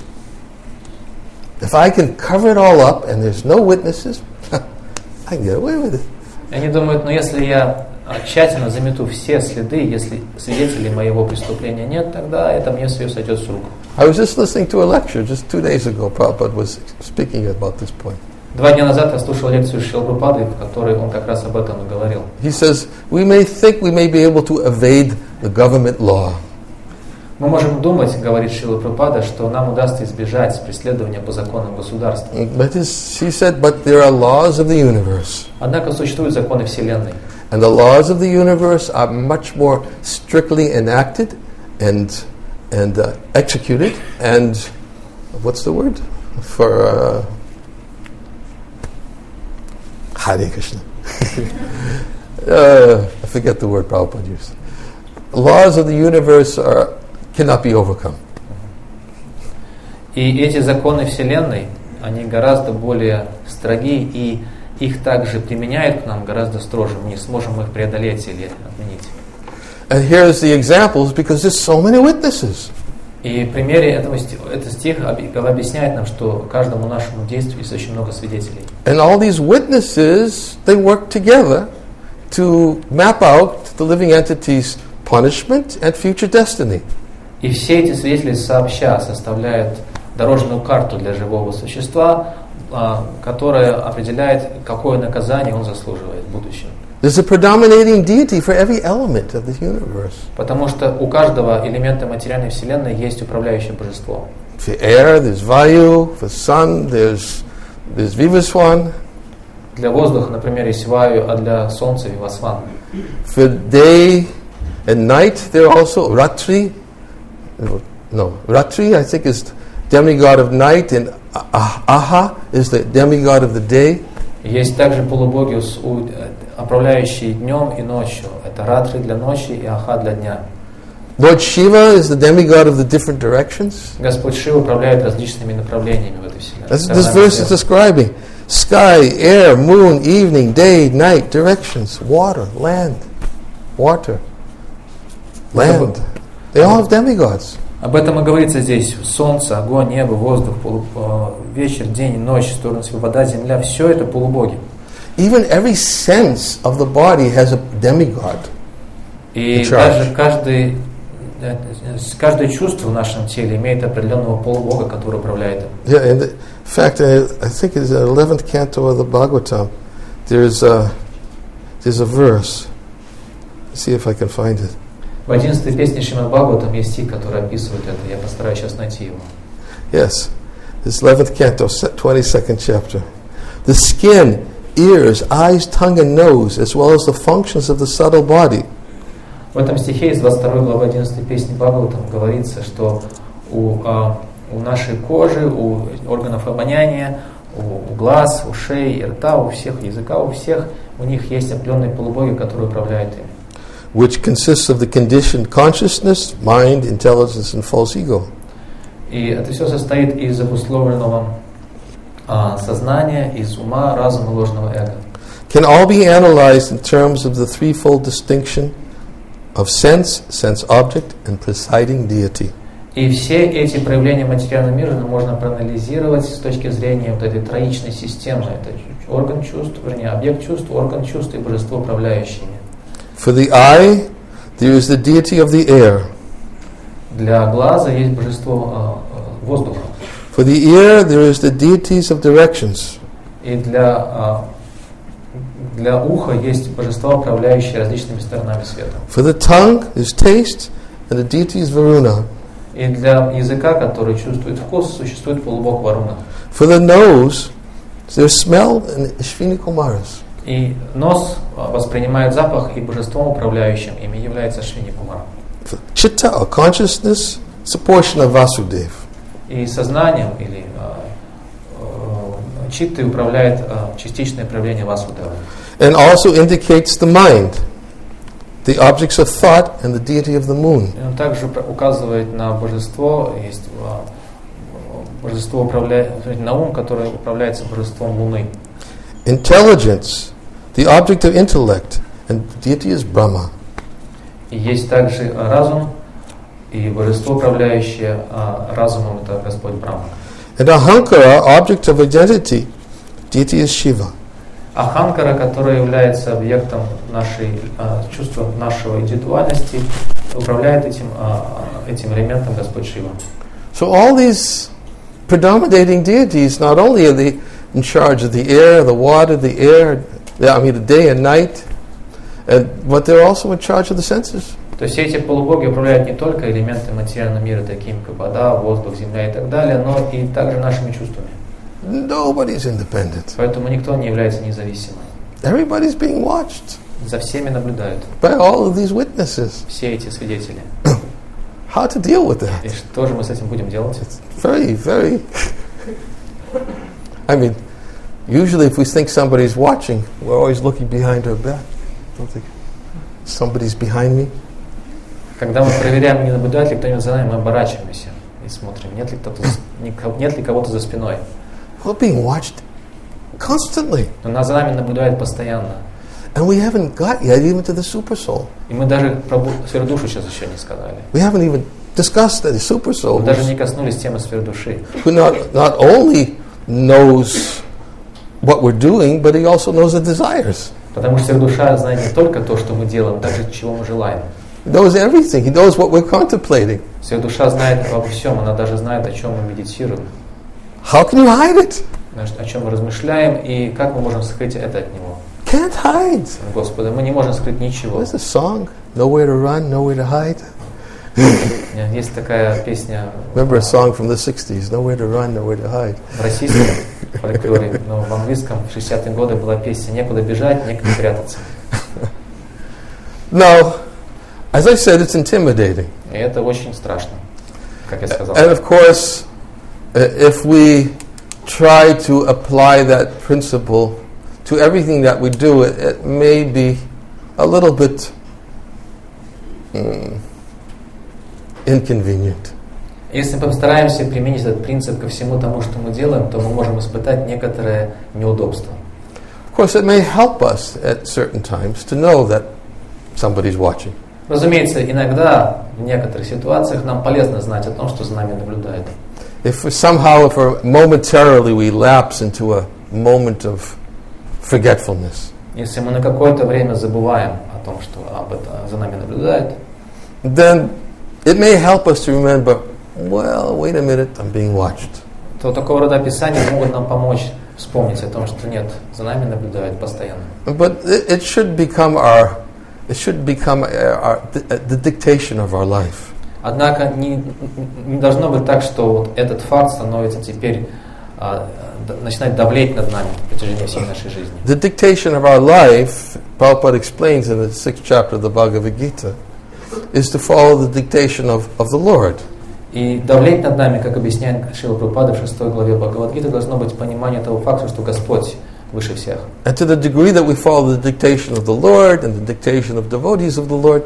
A: if I can cover it all up and there's no witnesses, I can get away with it.
B: И они думают, ну если я тщательно замету все следы, если свидетелей моего преступления нет, тогда это мне все сойдет с рук.
A: I was just listening to a lecture just 2 days ago. Prabhupada was speaking about this point.
B: 2 дня назад я слушал лекцию Шрилы Прабхупады, в которой он как раз об этом и говорил.
A: He says, we may think we may be able to evade the government law.
B: Мы можем думать, говорит Шрила Прабхупада, что нам удастся избежать преследования по законам государства.
A: But he said, but there are laws of the universe.
B: Однако существуют законы Вселенной.
A: And the laws of the universe are much more strictly enacted and executed. And what's the word for Hare Krishna? I forget the word Prabhupada used. Laws of the universe cannot be overcome.
B: И эти законы Вселенной, они гораздо более строги, и их также применяют к нам гораздо строже. Мы не сможем их преодолеть или отменить.
A: And here's the examples because there's so many witnesses.
B: И в примере этот стих объясняет нам, что каждому нашему действию есть очень много свидетелей.
A: And all these witnesses, they work together to map out the living entity's punishment and future destiny.
B: И все эти свидетели сообща составляют дорожную карту для живого существа, которая определяет, какое наказание он заслуживает в будущем.
A: There's a predominating deity for every element of the universe.
B: Потому что у каждого элемента материальной вселенной есть управляющее божество.
A: For air, there's Vayu. For sun, there's Vivaswan.
B: Для воздуха, например, есть Ваю, а для солнца Вивасван.
A: For day and night, there are also Ratri. No, Ratri, I think, is demigod of night, and Aha is the demigod of the day.
B: Есть также полубоги, управляющие днем и ночью. Это Ратри для ночи и Аха для дня.
A: Lord Shiva is the demigod of the different directions.
B: Господь Шива управляет различными направлениями в этой вселенной.
A: This verse is describing sky, air, moon, evening, day, night, directions, water, land, water, land. They all have demigods.
B: Об этом и говорится здесь. Солнце, огонь, небо, воздух, вечер, день, ночь, стороны, вода, земля. Все это полубоги.
A: Even every sense of the body has a demigod.
B: И даже каждое чувство в нашем теле имеет определенного полубога, который управляет им.
A: Yeah, in fact, I think it's the 11th canto of the Bhagavatam. There's a verse. Let's see if I can find it.
B: В 11-й песне Шримад Бхагаватам есть стих, который описывает это. Я постараюсь сейчас найти его.
A: Yes. His 11th canto, 22nd chapter. The skin, ears, eyes, tongue, and nose, as well as the functions of the subtle body.
B: В этом стихе из 22 главы 11 песни Бхагаватам говорится, что у нашей кожи, у органов обоняния, у глаз, ушей, рта, у всех, языка, у всех, у них есть определенные полубоги, которые управляют им.
A: Which consists of the conditioned consciousness, mind, intelligence, and false ego.
B: И это все состоит из обусловленного сознания, из ума, разума, ложного эго.
A: Can all be analyzed in terms of the threefold distinction of sense, sense object, and presiding deity.
B: И все эти проявления материального мира можно проанализировать с точки зрения вот этой троичной системы. Это орган чувств, вернее, объект чувств, орган чувств и божество управляющее.
A: For the eye, there is the deity of the air.
B: Для глаза есть божество воздуха.
A: For the ear, there is the deities of directions.
B: И для уха есть божества, управляющие различными сторонами света.
A: For the tongue, there's taste, and the deity is Varuna.
B: И для языка, который чувствует вкус, существует полубог Варуна.
A: For the nose, there's smell and Ashwini Kumaras.
B: И нос воспринимает запах, и божеством, управляющим ими, является Ашвини Кумар.
A: For chitta, or consciousness, it's a portion of Vasudev.
B: И сознанием или читтой управляет частичное проявление Васудева.
A: And also indicates the mind, the objects of thought, and the deity of the moon.
B: И он также указывает на божество, есть божество на ум, которое управляется божеством Луны.
A: Intelligence, the object of intellect, and the deity is Brahma.
B: И есть также разум, и божество, управляющее разумом, это Господь Брахма.
A: And Ahankara, object of identity, deity is Shiva.
B: Аханкара, которая является объектом нашей чувства нашего индивидуальности, управляет этим элементом Господь Шива.
A: So all these predominating deities, not only are they in charge of the air, the water, the day and night, but they're also in charge of the senses.
B: То есть все эти полубоги управляют не только элементами материального мира, такими как вода, воздух, земля и так далее, но и также нашими чувствами.
A: Nobody's independent.
B: Поэтому никто не является независимым.
A: Everybody's being watched
B: За всеми наблюдают
A: by all of these witnesses.
B: все эти свидетели.
A: How to deal with that?
B: И что же мы с этим будем делать?
A: Very, very. I mean, usually if we think somebody's watching, we're always looking behind our back. Don't think somebody's behind me.
B: Когда мы проверяем, не наблюдает ли кто-нибудь за нами, мы оборачиваемся и смотрим, нет ли кого-то за спиной.
A: We're being watched constantly.
B: Но за нами наблюдают постоянно.
A: And we haven't got yet even to the super soul.
B: И мы даже про сферу-душу сейчас еще не сказали.
A: We haven't even discussed the super soul.
B: Мы даже не коснулись темы сферы-души.
A: Who not only knows what we're doing, but he also knows the desires.
B: Потому что сфера-душа знает не только то, что мы делаем, также чего мы желаем.
A: He knows everything. He knows what we're contemplating.
B: Сфера-душа знает обо всем, она даже знает, о чем мы медитируем.
A: How can you hide it?
B: О чем мы размышляем и как мы можем скрыть это от Него.
A: Can't hide.
B: Господи, мы не можем скрыть ничего.
A: There's a song, nowhere to run, nowhere to hide.
B: Есть такая песня
A: Remember a song from the 60s, nowhere to run, nowhere to hide.
B: в российском фольклоре, но в английском в 60-е годы была песня «Некуда бежать, некуда прятаться».
A: Now, as I said, it's intimidating.
B: И это очень страшно, как я сказал.
A: And of course, if we try to apply that principle to everything that we do, it may be a little bit inconvenient.
B: Если мы постараемся применить этот принцип ко всему тому, что мы делаем, то мы можем испытать некоторое неудобство.
A: Of course, it may help us at certain times to know that somebody's watching.
B: Разумеется, иногда в некоторых ситуациях нам полезно знать о том, что за нами наблюдают.
A: If momentarily we lapse into a moment of forgetfulness,
B: Если мы на какое-то время забываем о том, что за нами наблюдают,
A: then it may help us to remember, well, wait a minute, I'm being watched.
B: То такого рода описания могут нам помочь вспомнить о том, что нет, за нами наблюдают постоянно.
A: But it should become the dictation of our life.
B: Однако не должно быть так, что вот этот факт становится теперь, начинает давлеть над нами в протяжении всей нашей жизни.
A: The dictation of our life, Prabhupada explains in the 6th chapter of the Bhagavad Gita, is to follow the dictation of the Lord.
B: И давлеть над нами, как объясняет Шрила Прабхупада в 6 главе Бхагавад-гиты, должно быть понимание того факта, что Господь выше всех.
A: And to the degree that we follow the dictation of the Lord and the dictation of devotees of the Lord,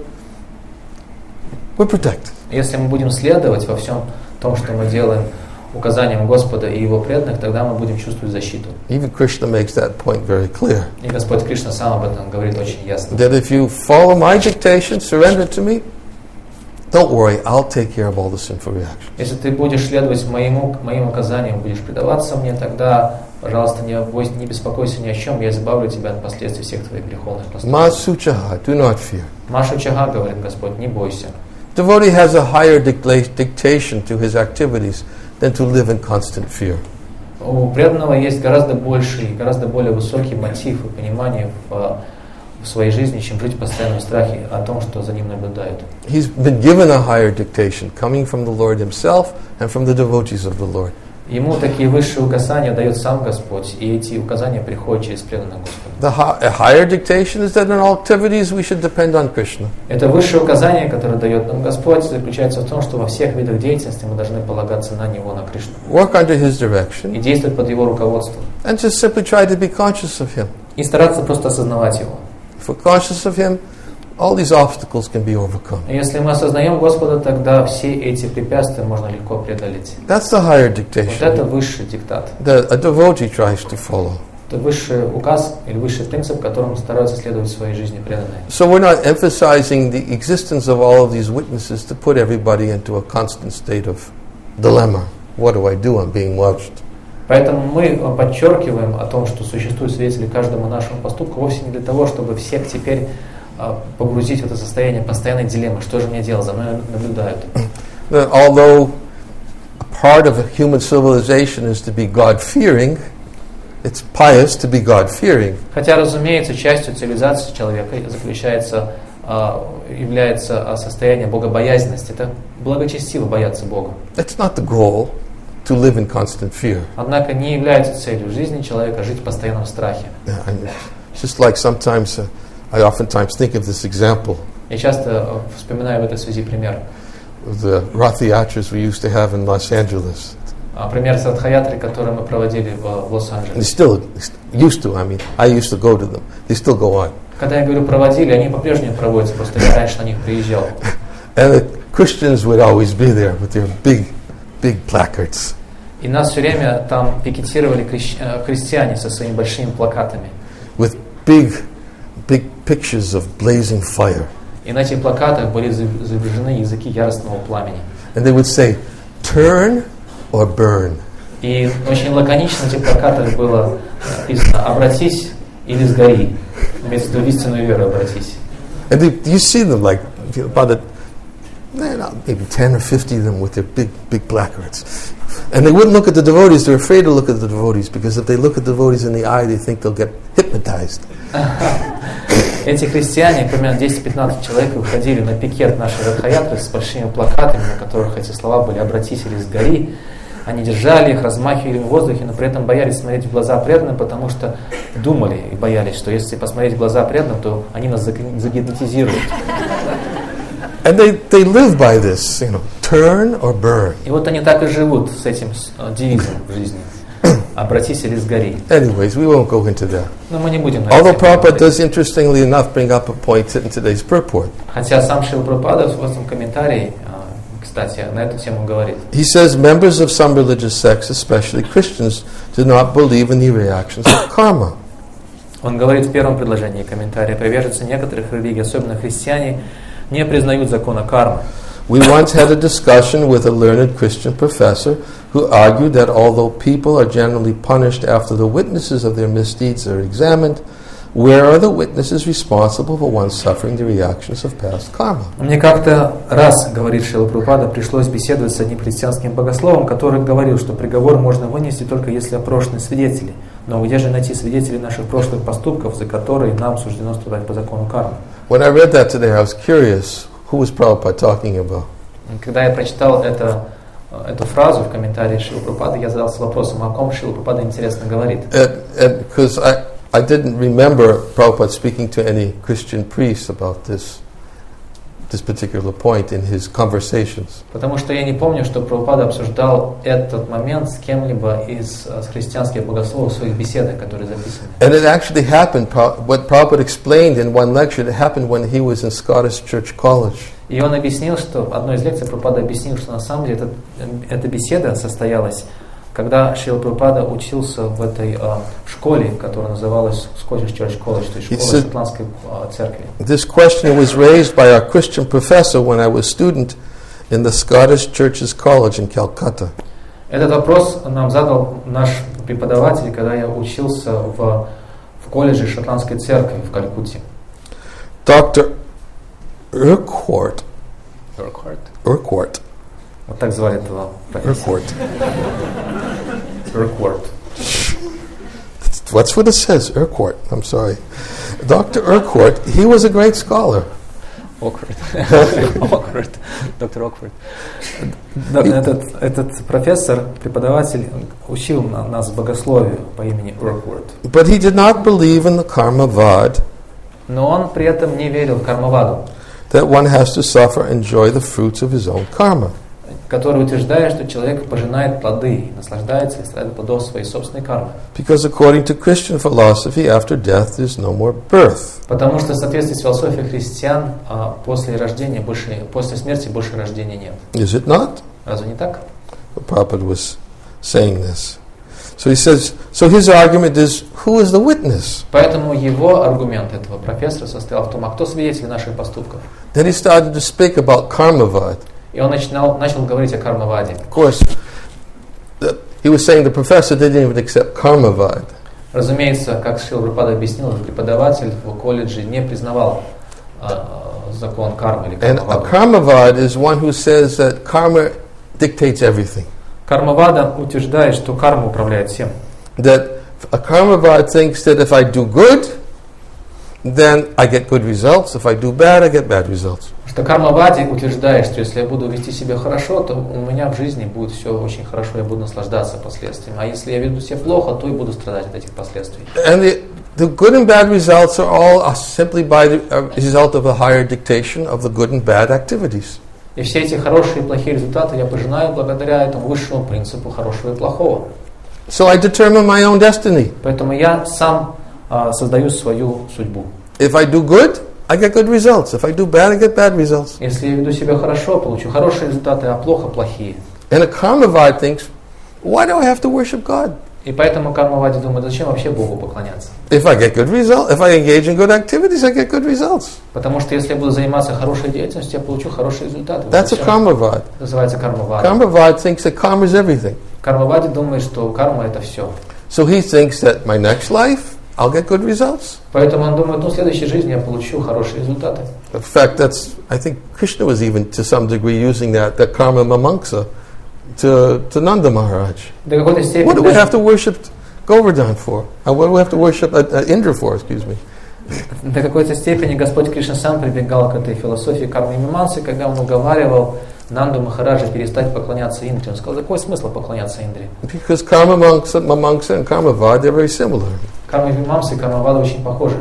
A: we're protected.
B: Если мы будем следовать во всем том, что мы делаем, указаниям Господа и Его преданных, тогда мы будем чувствовать защиту.
A: Even Krishna makes that point very clear.
B: И Господь Кришна сам об этом говорит очень ясно.
A: That if you follow my dictation, surrender to me, don't worry, I'll take care of all the sinful reactions.
B: Если ты будешь следовать моим указаниям, будешь предаваться мне, тогда, пожалуйста, не беспокойся ни о чем, я избавлю тебя от последствий всех твоих греховных поступков.
A: Masuchaha, do not fear.
B: Машу Чага, говорит Господь, не бойся.
A: Devotee has a higher dictation to his activities than to live in constant fear.
B: У преданного есть гораздо больший, гораздо более высокий мотив и понимание в своей жизни, чем жить в постоянном страхе о том, что за ним наблюдают.
A: He's been given a higher dictation coming from the Lord himself and from the devotees of the Lord.
B: Ему такие высшие указания дает сам Господь, и эти указания приходят через преданных Господа.
A: A higher dictation is that in all activities we should depend on Krishna.
B: Это высшее указание, которое дает нам Господь, заключается в том, что во всех видах деятельности мы должны полагаться на Него, на Кришну.
A: Work under his direction
B: И действовать под Его руководством.
A: and just simply try to be conscious of him.
B: И стараться просто осознавать Его.
A: If we're conscious of him, all these obstacles can be overcome.
B: И если мы осознаем Господа, тогда все эти препятствия можно легко преодолеть.
A: That's the higher
B: Вот
A: dictation
B: это высший диктат.
A: that a devotee tries to follow.
B: Это высший указ или высший принцип, которому стараются следовать в своей жизни преданные.
A: So we're not emphasizing the existence of all of these witnesses to put everybody into a constant state of dilemma. What do I do? I'm being watched.
B: Поэтому мы подчеркиваем о том, что существуют свидетели каждому нашему поступку, вовсе не для того, чтобы всех теперь погрузить в это состояние постоянной дилеммы. Что же мне делать? За мной наблюдают.
A: Although a part of a human civilization is to be God-fearing, it's pious to be God-fearing.
B: Хотя, разумеется, частью цивилизации человека является состояние богобоязненности. Это благочестиво бояться Бога.
A: It's not the goal to live in constant fear.
B: Однако не является целью жизни человека жить в постоянном страхе.
A: Just like sometimes, I oftentimes think of this example
B: Я часто вспоминаю в этой связи пример.
A: of the Rath Yatras we used to have in Los Angeles.
B: Пример с Радха-ятры, который мы проводили в
A: They
B: Лос-Анджелесе.
A: still used to, I used to go to them. They still go on.
B: Когда я говорю проводили, они по-прежнему проводятся, просто я раньше на них приезжал.
A: And the Christians would always be there with their big placards.
B: И нас все время там пикетировали христиане со своими большими плакатами.
A: With big pictures of blazing fire.
B: И на этих плакатах были изображены языки яростного пламени.
A: And they would say, turn or burn.
B: И очень лаконично на этих плакатах было написано «Обратись или сгори». Имеется в виду в истинную веру обратись.
A: And you see them like about maybe 10 or 50 of them with their big placards. And they wouldn't look at the devotees. They're afraid to look at the devotees because if they look at the devotees in the eye, they think they'll get hypnotized.
B: Эти христиане, примерно 10-15 человек, выходили на пикет нашей Радха-ятры с большими плакатами, на которых эти слова были «обратись или сгори». Они держали их, размахивали в воздухе, но при этом боялись смотреть в глаза преданным, потому что думали и боялись, что если посмотреть в глаза преданным, то они нас загипнотизируют.
A: And they live by this, turn or burn.
B: И вот они так и живут с этим девизом в жизни. Обратись или сгори.
A: Anyways, we won't go into that.
B: Но мы не будем на
A: Although
B: это
A: Prabhupada
B: говорить.
A: does, interestingly enough, bring up a point in today's purport.
B: Хотя сам Шрила Прабхупада в этом комментарии, кстати, на эту тему говорит.
A: He says members of some religious sects, especially Christians, do not believe in the reactions of karma.
B: Он говорит в первом предложении комментария: приверженцы некоторых религий, особенно христиане, не признают закона кармы.
A: We once had a discussion with a learned Christian professor who argued that although people are generally punished after the witnesses of their misdeeds are examined, where are the witnesses responsible for one suffering the reactions of past karma?
B: Мне как-то раз, говорит Шрила Прабхупада, пришлось беседовать с одним христианским богословом, который говорил, что приговор можно вынести только если опрошены свидетели. Но где же найти свидетелей наших прошлых поступков, за которые нам суждено страдать по закону кармы?
A: When I read that today, I was curious, who was Prabhupada talking about?
B: Когда я прочитал эту фразу в комментарии Шрилы Прабхупады, я задался вопросом, о ком Шрила Прабхупада интересно говорит.
A: Because I didn't remember Prabhupada speaking to any Christian priests about this particular point in his conversations.
B: Потому что я не помню, что Прабхупада обсуждал этот момент с кем-либо из христианских богословов в своих беседах, которые записаны.
A: And it actually happened, what Prabhupada explained in one lecture, it happened when he was in Scottish Church College.
B: И он объяснил, что в одной из лекций Прабхупада объяснил, что на самом деле эта беседа состоялась, когда Шрила Прабхупада учился в этой школе, которая называлась Scottish Church College, то есть школа шотландской церкви.
A: This question was raised by our Christian professor when I was student in the Scottish Churches College in Calcutta.
B: Этот вопрос нам задал наш преподаватель, когда я учился в колледже шотландской церкви в Калькутте.
A: Dr. Urquhart.
B: Вот так звали этого профессора. Urquhart.
A: That's what it says, Urquhart. I'm sorry. Dr. Urquhart, he was a great scholar.
B: Awkward. Доктор Оквард. Этот профессор, преподаватель, учил нас богословию по имени Urquhart.
A: But he did not believe in the karmavad.
B: Но он при этом не верил в кармаваду.
A: That one has to suffer, enjoy the fruits of his own karma.
B: Который утверждает, что человек пожинает плоды, наслаждается и страдает плодов своей собственной кармы.
A: Because according to Christian philosophy, after death there's no more birth.
B: Потому что в соответствии с философией христиан после смерти больше рождения нет.
A: Is it not?
B: Разве не так?
A: Prabhupada was saying this. So he says, so his argument is, who is the witness?
B: Поэтому его аргумент этого профессора состоял в том, а кто свидетель наших поступков?
A: Then he started to speak about karmavad.
B: И он начал говорить о кармаваде.
A: Of course, he was saying the professor didn't even accept karmavad.
B: Разумеется, как Шрила Прабхупада объяснил, преподаватель в колледже не признавал закон кармы или
A: And a
B: кармаваду.
A: karmavad is one who says that karma dictates everything.
B: Кармавада утверждает, что карма управляет всем.
A: That a karmavad thinks that if I do good, then I get good results. If I do bad, I get bad results.
B: Что кармавади утверждает, что если я буду вести себя хорошо, то у меня в жизни будет все очень хорошо, я буду наслаждаться последствиями. А если я веду себя плохо, то и буду страдать от этих последствий.
A: And the good and bad results are all simply by the result of a higher dictation of the good and bad activities.
B: И все эти хорошие и плохие результаты я пожинаю благодаря этому высшему принципу хорошего и плохого.
A: So I determine my own destiny.
B: Поэтому я сам создаю свою судьбу.
A: If I do good, I get good results. If I do bad, I get bad results.
B: Если я веду себя хорошо, получу хорошие результаты, а плохо плохие.
A: And a karmavad thinks, why do I have to worship God?
B: И поэтому кармавади думает, зачем вообще Богу поклоняться?
A: If I get good results, if I engage in good activities, I get good results.
B: Потому что если я буду заниматься хорошей деятельностью, я получу хорошие результаты.
A: That's a karmavad.
B: Называется кармавади.
A: Karmavad thinks that karma is everything.
B: Кармавади думает, что карма это все.
A: So he thinks that my next life, I'll get good results.
B: Поэтому он думает, в следующей жизни я получу хорошие результаты.
A: In fact, I think Krishna was even to some degree using that karma mamangsa to Nanda Maharaj.
B: До какой-то степени.
A: What do we have to worship Govardhan for? What do we have to worship Indra for? Excuse me.
B: До какой-то степени Господь Кришна сам прибегал к этой философии кармы мимансы, когда он уговаривал Нанду Махараджа перестать поклоняться Индре. Он сказал, какой смысл поклоняться Индре?
A: Because karma mamangsa and karmavad, they're very similar.
B: Карма мимансы и кармавада очень похожи.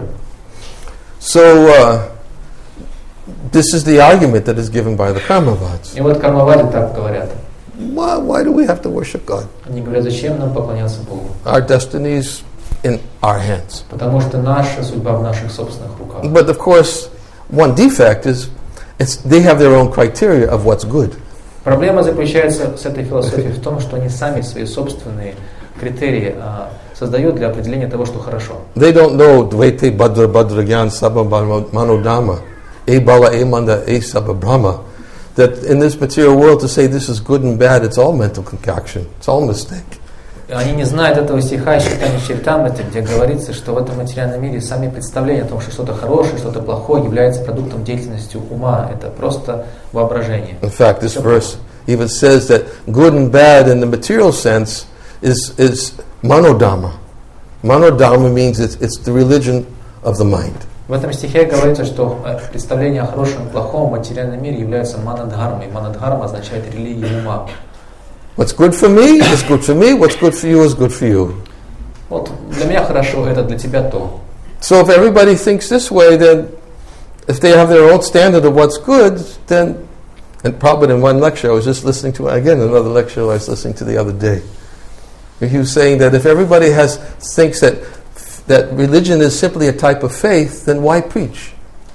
A: So this is the argument that is given by the karmavads.
B: И вот кармавади так говорят.
A: Why do we have to worship God?
B: Они говорят, зачем нам поклоняться Богу?
A: Our destiny is in our hands.
B: Потому что наша судьба в наших собственных руках.
A: But of course, one defect is they have their own criteria of what's good.
B: Проблема заключается с этой философией в том, что они сами свои собственные критерии создают для определения того, что хорошо.
A: They don't know dvaite badra badragyan sabha manodama e bala e manda e sabha brahma. That in this material world to say this is good and bad, it's all mental concoction. It's all mistake.
B: Они не знают этого стиха из Чайтанья Чаритамрити, где говорится, что в этом материальном мире сами представления о том, что что-то хорошее, что-то плохое, является продуктом деятельности ума. Это просто воображение.
A: In fact, this verse even says that good and bad in the material sense is manodharma. Manodharma means it's the religion of the mind.
B: В В этом стихе говорится, что представление о хорошем и плохом в материальном мире является манадхармой. Манадхарма означает религию ума.
A: What's good for me is good for me. What's good for you is good for you.
B: Вот для меня хорошо, это для тебя то.
A: So if everybody thinks this way, then if they have their own standard of what's good, then, and probably in one lecture, I was just listening to, again, another lecture I was listening to the other day. He was saying that if everybody thinks that religion is simply a type of faith, then why preach?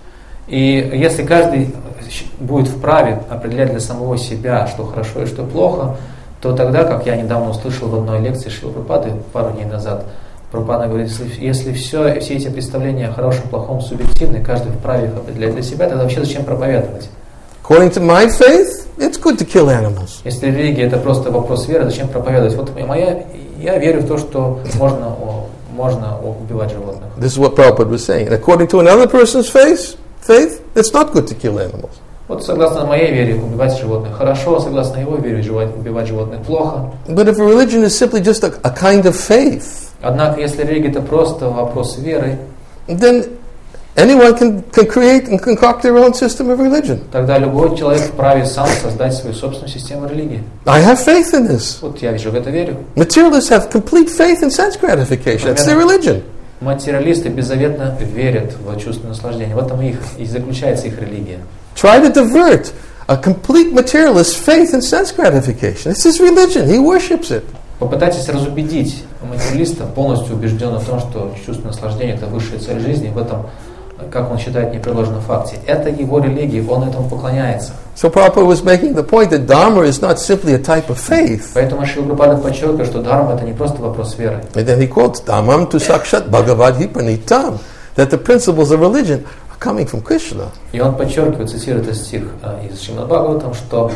B: И если каждый будет вправе определять для самого себя, что хорошо и что плохо, то тогда, как я недавно услышал в одной лекции Шрилы Прабхупады пару дней назад, Прабхупада говорит, если все эти представления о хорошем и плохом субъективны, каждый вправе их определять для себя, тогда вообще зачем проповедовать?
A: According to my faith, it's good to kill animals.
B: Если религия это просто вопрос веры, зачем проповедовать? Вот я верю в то, что можно убивать животных.
A: This is what Prabhupada was saying. And according to another person's faith, it's not good to kill animals.
B: Вот согласно моей вере убивать животных хорошо, согласно его вере убивать животных плохо.
A: But if a religion is simply just a kind of faith,
B: однако если религия это просто вопрос веры,
A: then anyone can create and concoct their own system of religion.
B: Тогда любой человек вправе сам создать свою собственную систему религии.
A: I have faith in this.
B: Вот я в это верю.
A: Materialists have complete faith in sense gratification. That's their religion.
B: Материалисты беззаветно верят в чувство наслаждения. В этом и заключается их религия.
A: Try to divert a complete materialist faith in sense gratification. It's his religion. He worships it.
B: Попытайтесь разубедить материалиста, полностью убежденного в том, что чувство наслаждения это высшая цель жизни, в этом, как он считает, непреложном факте. Это его религия, он этому поклоняется.
A: So Prabhupada was making the point that Dharma is not simply a type of faith.
B: Поэтому Шрила Прабхупада подчеркивает, что Дharma это не просто вопрос веры.
A: And then he quotes Dhammam tu sakshat bhagavad hipranitam, that the principles of religion are coming from Krishna.
B: И он подчеркивает, цитирует этот стих из Шримад Бхагаватам, что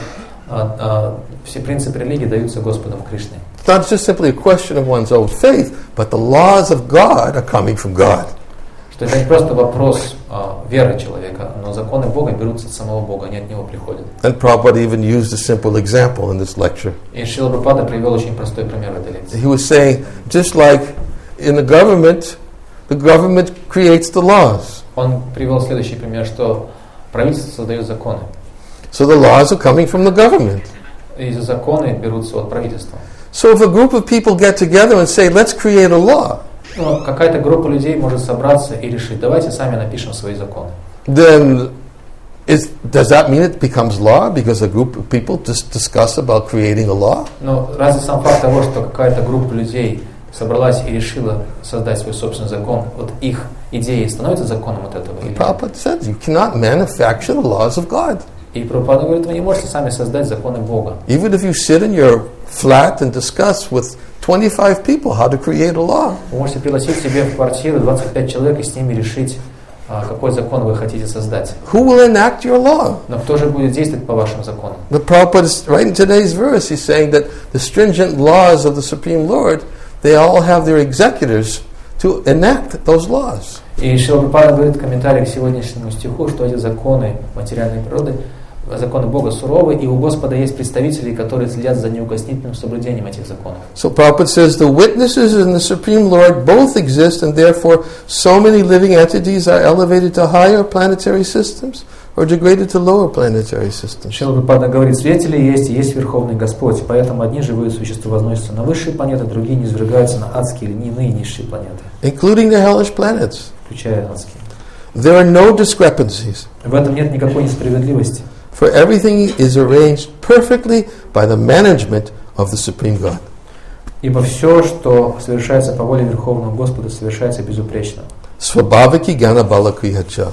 B: все принципы религии даются Господом Кришной.
A: It's not just simply a question of one's own faith, but the laws of God are coming from God.
B: Что это не просто вопрос веры человека, но законы Бога берутся от самого Бога, они от Него приходят.
A: And Prabhupada even used a simple example in this lecture.
B: И Шрила Прабхупада привел очень простой пример в этой лекции.
A: He was saying, just like in the government creates the laws.
B: Он привел следующий пример, что правительство создает законы.
A: So the laws are coming from the government.
B: И законы берутся от правительства.
A: So if a group of people get together and say, let's create a law,
B: Но какая-то группа людей может собраться и решить, давайте сами напишем свои законы.
A: then does that mean it becomes law because a group of people just discuss about creating a law?
B: Но разве сам факт того, что какая-то группа людей собралась и решила создать свой собственный закон, вот их идеи становятся законом от этого? Или
A: Prabhupada said, you cannot manufacture the laws of God.
B: И Прабхупада говорит, вы не можете сами создать законы Бога.
A: Even if you sit in your flat and discuss with 25 people how to create a law.
B: Вы можете пригласить себе в квартиру 25 человек и с ними решить, какой закон вы хотите создать.
A: Who will enact your law?
B: Но кто же будет действовать по вашим законам?
A: But Prabhupada, right in today's verse, he's saying that the stringent laws of the Supreme Lord, they all have their executors to enact those laws.
B: И Шрила Прабхупада говорит в комментарии к сегодняшнему стиху, что эти законы материальной природы, законы Бога суровы, и у Господа есть представители, которые следят за неукоснительным соблюдением этих законов.
A: So Prabhupada says the witnesses in the Supreme Lord both exist, and therefore so many living entities are elevated to higher planetary systems or degraded to lower planetary systems.
B: Шрила Прабхупада говорит, свидетели есть и есть Верховный Господь, и поэтому одни живые существа возносятся на высшие планеты, другие низвергаются на адские или иные низшие планеты,
A: Including the hellish planets.
B: включая адские.
A: There are no discrepancies,
B: В этом нет никакой несправедливости.
A: for everything is arranged perfectly by the management of the Supreme God.
B: Ибо все, что совершается по воле Верховного Господа, совершается безупречно.
A: Svabhaviki Gana Bala Kriyacha.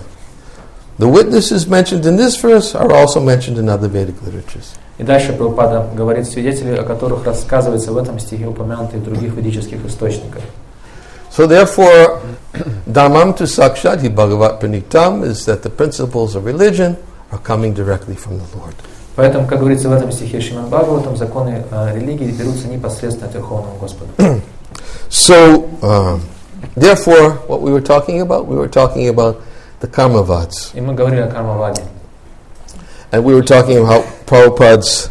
A: The witnesses mentioned in this verse are also mentioned in other Vedic literatures.
B: И дальше Прабхупада говорит свидетели, о которых рассказывается в этом стихе, упомянутые в других ведических источниках.
A: So therefore, Dhammam tu sakshat hi bhagavat pranitam is that the principles of religion are coming directly from the Lord.
B: Поэтому, как говорится в этом стихе Шримад Бхагаватам, законы религии берутся непосредственно от Верховного Господа.
A: So, therefore, what we were talking about the Karmavads.
B: И мы говорили о Кармаваде.
A: And we were talking about Prabhupada's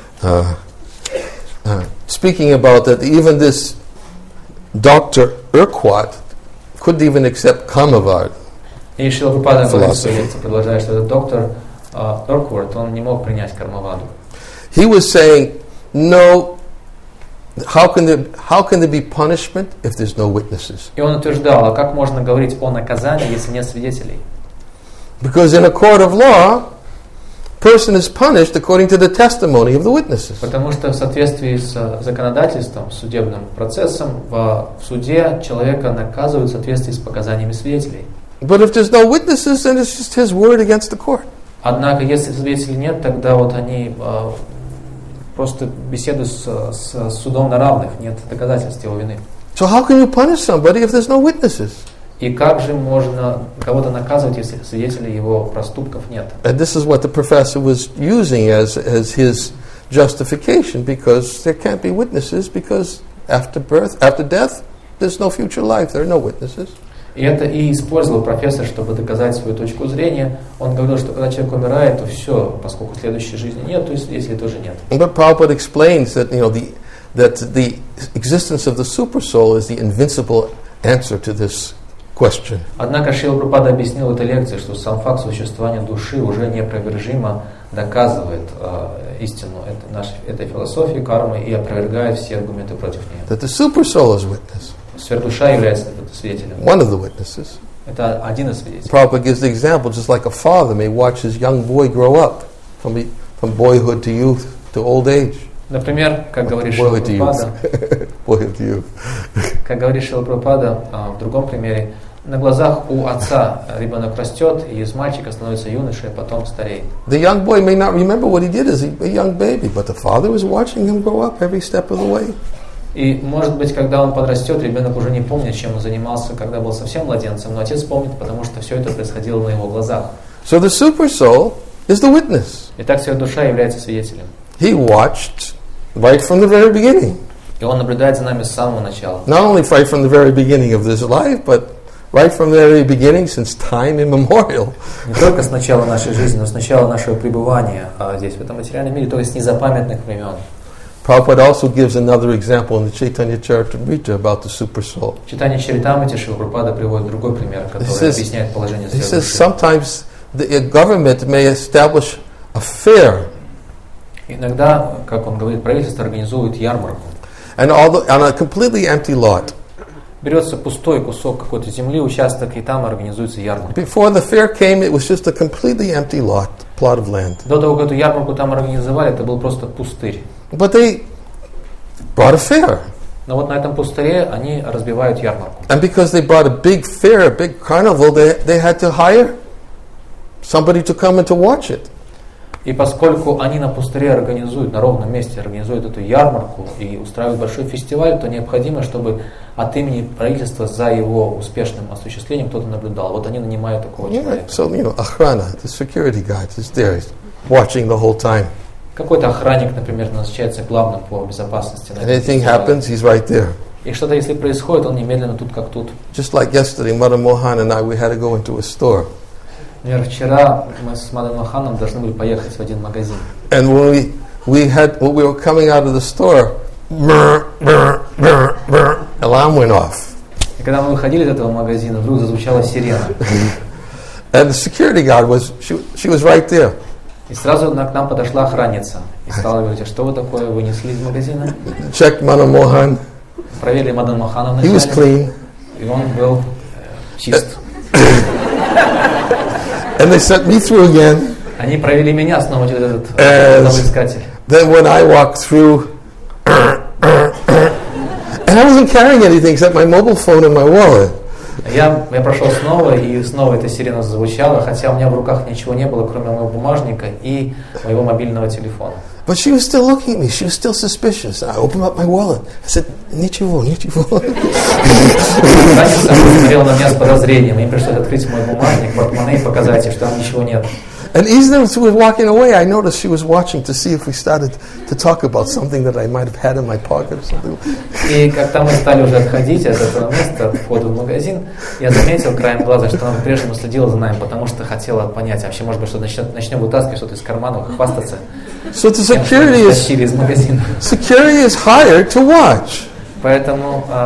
A: speaking about that even this Dr. Urquhart couldn't even accept Karmavad.
B: И Шрила Прабхупада говорит, что
A: philosophy.
B: продолжает, что этот доктор Доркворт, он не мог принять кармаваду.
A: He was saying, no, how can there be punishment if there's no witnesses?
B: И он утверждал, а как можно говорить о наказании, если нет свидетелей?
A: Because in a court of law, person is punished according to the testimony of the witnesses.
B: Потому что в соответствии с законодательством, судебным процессом, в суде человека наказывают в соответствии с показаниями свидетелей.
A: But if there's no witnesses, then it's just his word against the court.
B: Однако, если свидетелей нет, тогда вот они просто беседуют с судом на равных, нет доказательств его вины.
A: So how can you punish somebody if there's no witnesses?
B: И как же можно кого-то наказывать, если свидетелей его проступков нет?
A: And this is what the professor was using as his justification, because there can't be witnesses, because after death, there's no future life, there are no witnesses.
B: И это и использовал профессор, чтобы доказать свою точку зрения. Он говорил, что когда человек умирает, то все, поскольку следующей жизни нет, то есть свидетелей тоже нет.
A: But Prabhupada explains that the existence of the super soul is the invincible answer to this question.
B: Однако Шрила Прабхупада объяснил в этой лекции, что сам факт существования души уже неопровержимо доказывает истину этой философии кармы и опровергает все аргументы против нее.
A: That the super soul is witness.
B: Сверхдуша является свидетелем.
A: One of the witnesses.
B: Это один из свидетелей.
A: Prabhupada gives the example, just like a father may watch his young boy grow up from boyhood to youth to old age.
B: Например, как говорит Шрила Прабхупада, как говорит Шрила Прабхупада в другом примере, на глазах у отца ребенок растет, и из мальчика становится юношей, а потом стареет.
A: The young boy may not remember what he did as a young baby, but the father was watching him grow up every step of the way.
B: И, может быть, когда он подрастет, ребенок уже не помнит, чем он занимался, когда был совсем младенцем, но отец помнит, потому что все это происходило на его глазах.
A: So the super soul is the witness.
B: Итак, сверхдуша является свидетелем.
A: He watched right from the very beginning.
B: И он наблюдает за нами с самого начала.
A: Not only right from the very beginning of this life, but right from the very beginning since time immemorial.
B: Не только с начала нашей жизни, но с начала нашего пребывания здесь, в этом материальном мире, то есть с незапамятных времен.
A: Prabhupada also gives another example in the Chaitanya Charitamrita about the super soul.
B: В Чайтанья Чаритамрите Шрила Прабхупада приводит другой пример, который объясняет положение
A: He says
B: сверхдуши.
A: sometimes the government may establish a fair,
B: Иногда, как он говорит, правительство организует ярмарку.
A: and on a completely empty lot.
B: Берется пустой кусок какой-то земли, участок, и там организуется ярмарка.
A: Before the fair came, it was just a completely empty plot of land.
B: До того, как эту ярмарку там организовали, это был просто пустырь.
A: But they brought a fair.
B: Но вот на этом пустыре они разбивают ярмарку.
A: And because they brought a big fair, a big carnival, they had to hire somebody to come and to watch it.
B: И поскольку они на пустыре организуют, на ровном месте организуют эту ярмарку и устраивают большой фестиваль, то необходимо, чтобы от имени правительства за его успешным осуществлением кто-то наблюдал. Вот они нанимают такого человека.
A: So, Akhrana, the security guard, is there watching the whole time.
B: Какой-то охранник, например, назначается главным по безопасности.
A: And anything happens, he's right there.
B: И что-то, если происходит, он немедленно тут как тут.
A: Just like yesterday, Mother Mohan and I, we had to go into a store.
B: Например, вчера мы с Мадан Маханом должны были поехать в один магазин.
A: And when we were coming out of the store, alarm went off.
B: И когда мы выходили из этого магазина, вдруг зазвучала сирена.
A: And the security guard she was right there.
B: И сразу к нам подошла охранница и стала говорить: а что вы такое вынесли из магазина?
A: Checked Mother Mohan.
B: Проверили Мадан Махана
A: He was
B: вначале,
A: clean.
B: и он был чист.
A: And they sent me through again.
B: Они провели меня снова через этот новоискатель.
A: Then when I walked through, and I wasn't carrying anything except my mobile phone and my wallet.
B: Я прошел снова, и снова эта сирена зазвучала, хотя у меня в руках ничего не было, кроме моего бумажника и моего мобильного телефона.
A: But she was still looking at me. She was still suspicious. I opened up my wallet. I said, "Ничего, ничего."
B: Охранница смотрела на меня с подозрением. Мне пришлось открыть мой бумажник, портмоне и показать ей, что там ничего нет.
A: And even as we were walking away, I noticed she was watching to see if we started to talk about something that I might have had in my pocket or something.
B: И когда мы стали уже отходить от этого места, от входа в магазин, я заметил краем глаза, что она по-прежнему следила за нами, потому что хотела понять, вообще, может быть, что начнем вытаскивать что-то из карманов и хвастаться.
A: So the
B: Тащили из магазина.
A: security is hired to watch.
B: Поэтому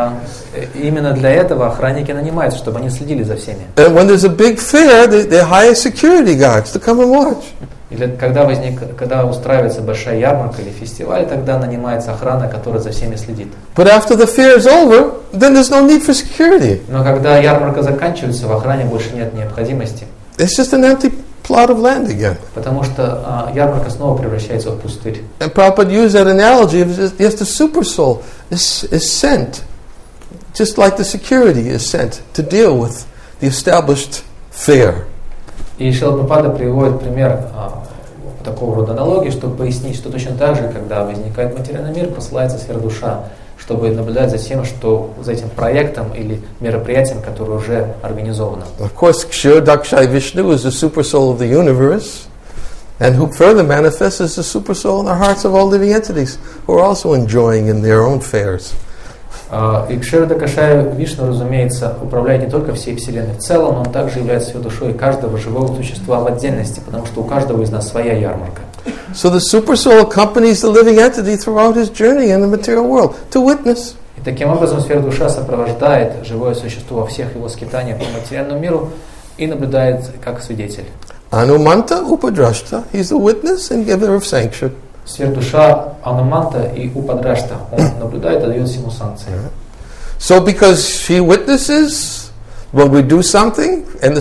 B: Именно для этого охранники нанимаются, чтобы они следили за всеми.
A: And when there's a big fair, they hire security guards to come and watch.
B: Когда устраивается большая ярмарка или фестиваль, тогда нанимается охрана, которая за всеми следит.
A: But after the fair is over, then there's no need for security.
B: Но когда ярмарка заканчивается, в охране больше нет необходимости.
A: It's just an empty plot of land again.
B: Потому что ярмарка снова превращается в пустырь.
A: And Prabhupada used that analogy of yes, the super soul is sent, just like the security is sent to deal with the established fair.
B: И Шрила Прабхупада приводит пример такого рода аналогии, чтобы пояснить, что точно так же, когда возникает материальный мир, посылается сверхдуша, чтобы наблюдать за тем, что за этим проектом или мероприятием, которое уже организовано.
A: Of course, Kshira Dakshai Vishnu is the super soul of the universe, and who further manifests as the super soul in the hearts of all living entities, who are also enjoying in their own fairs.
B: И Кшира Дакшая Вишну, разумеется, управляет не только всей Вселенной в целом, но он также является душой каждого живого существа в отдельности, потому что у каждого из нас своя ярмарка.
A: So the super soul accompanies the living entity throughout his journey in the material world to witness.
B: И таким образом сфера-душа сопровождает живое существо во всех его скитаниях по материальному миру и наблюдает как свидетель.
A: Anumanta Upadrashta, he's the witness and giver of sanction.
B: Сфера-душа Ануманта и Упадрашта, он наблюдает и дает всему санкции.
A: So because she witnesses when we do something and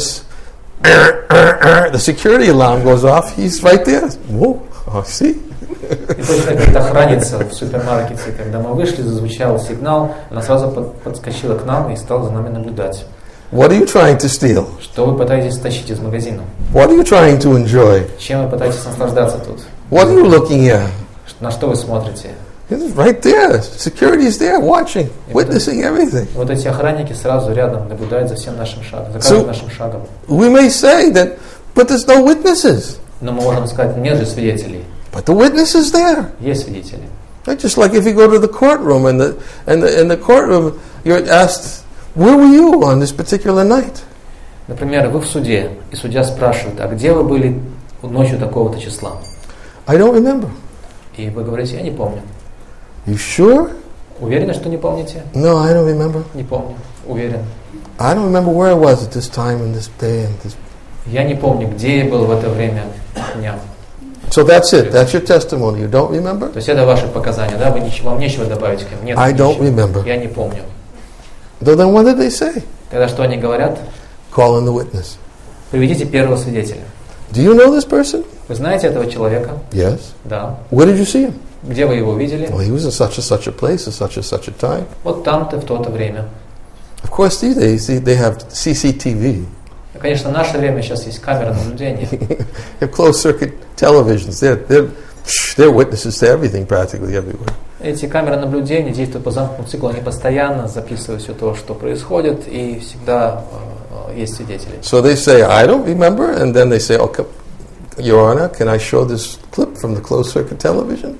A: the security alarm goes off, he's right there. Whoa, see?
B: И точно как охранница в супермаркете, когда мы вышли, зазвучал сигнал, она сразу подскочила к нам и стала за нами наблюдать.
A: What are you trying to steal?
B: Что вы пытаетесь стащить из магазина?
A: What are you trying to enjoy?
B: Чем вы пытаетесь наслаждаться тут?
A: What are you looking at?
B: На что вы смотрите?
A: It's right there. Security is there, watching, witnessing everything.
B: Вот эти охранники сразу рядом наблюдают за всем нашим шагом, за каждым нашим шагом.
A: We may say that, but there's no witnesses.
B: Но мы можем сказать, нет же свидетелей.
A: But the witness is there.
B: Есть свидетели.
A: Just like if you go to the courtroom and in the courtroom you're asked, where were you on this particular night?
B: Например, вы в суде, и судья спрашивает, а где вы были ночью такого-то числа?
A: I don't remember.
B: И вы говорите, я не помню.
A: You sure?
B: Уверены, что не помните?
A: No, I don't remember.
B: Не помню. Уверен.
A: I don't remember where I was at this time and this day and this.
B: Я не помню, где я был в это время дня.
A: So that's it. That's your testimony. You don't remember?
B: То есть это ваши показания, да? Вам нечего добавить к ним? Нет,
A: I don't remember.
B: Я не помню.
A: Then what did they say?
B: Тогда что они говорят?
A: Call in the witness.
B: Приведите первого свидетеля.
A: Do you know this person?
B: Вы знаете этого человека?
A: Yes.
B: Да.
A: Where did you see him?
B: Где вы его видели?
A: Well, he was in such a place at such a time.
B: Вот там-то, в то-то время.
A: Of course, these days they have CCTV.
B: Конечно, в наше время сейчас есть камеры наблюдения.
A: They have closed-circuit televisions. They're witnesses to everything practically everywhere.
B: Эти камеры наблюдения действуют по замкнутому циклу, они постоянно записывают все то, что происходит, и всегда есть свидетели.
A: So they say, I don't remember, and then they say, okay, Your Honor, can I show this clip from the closed-circuit television?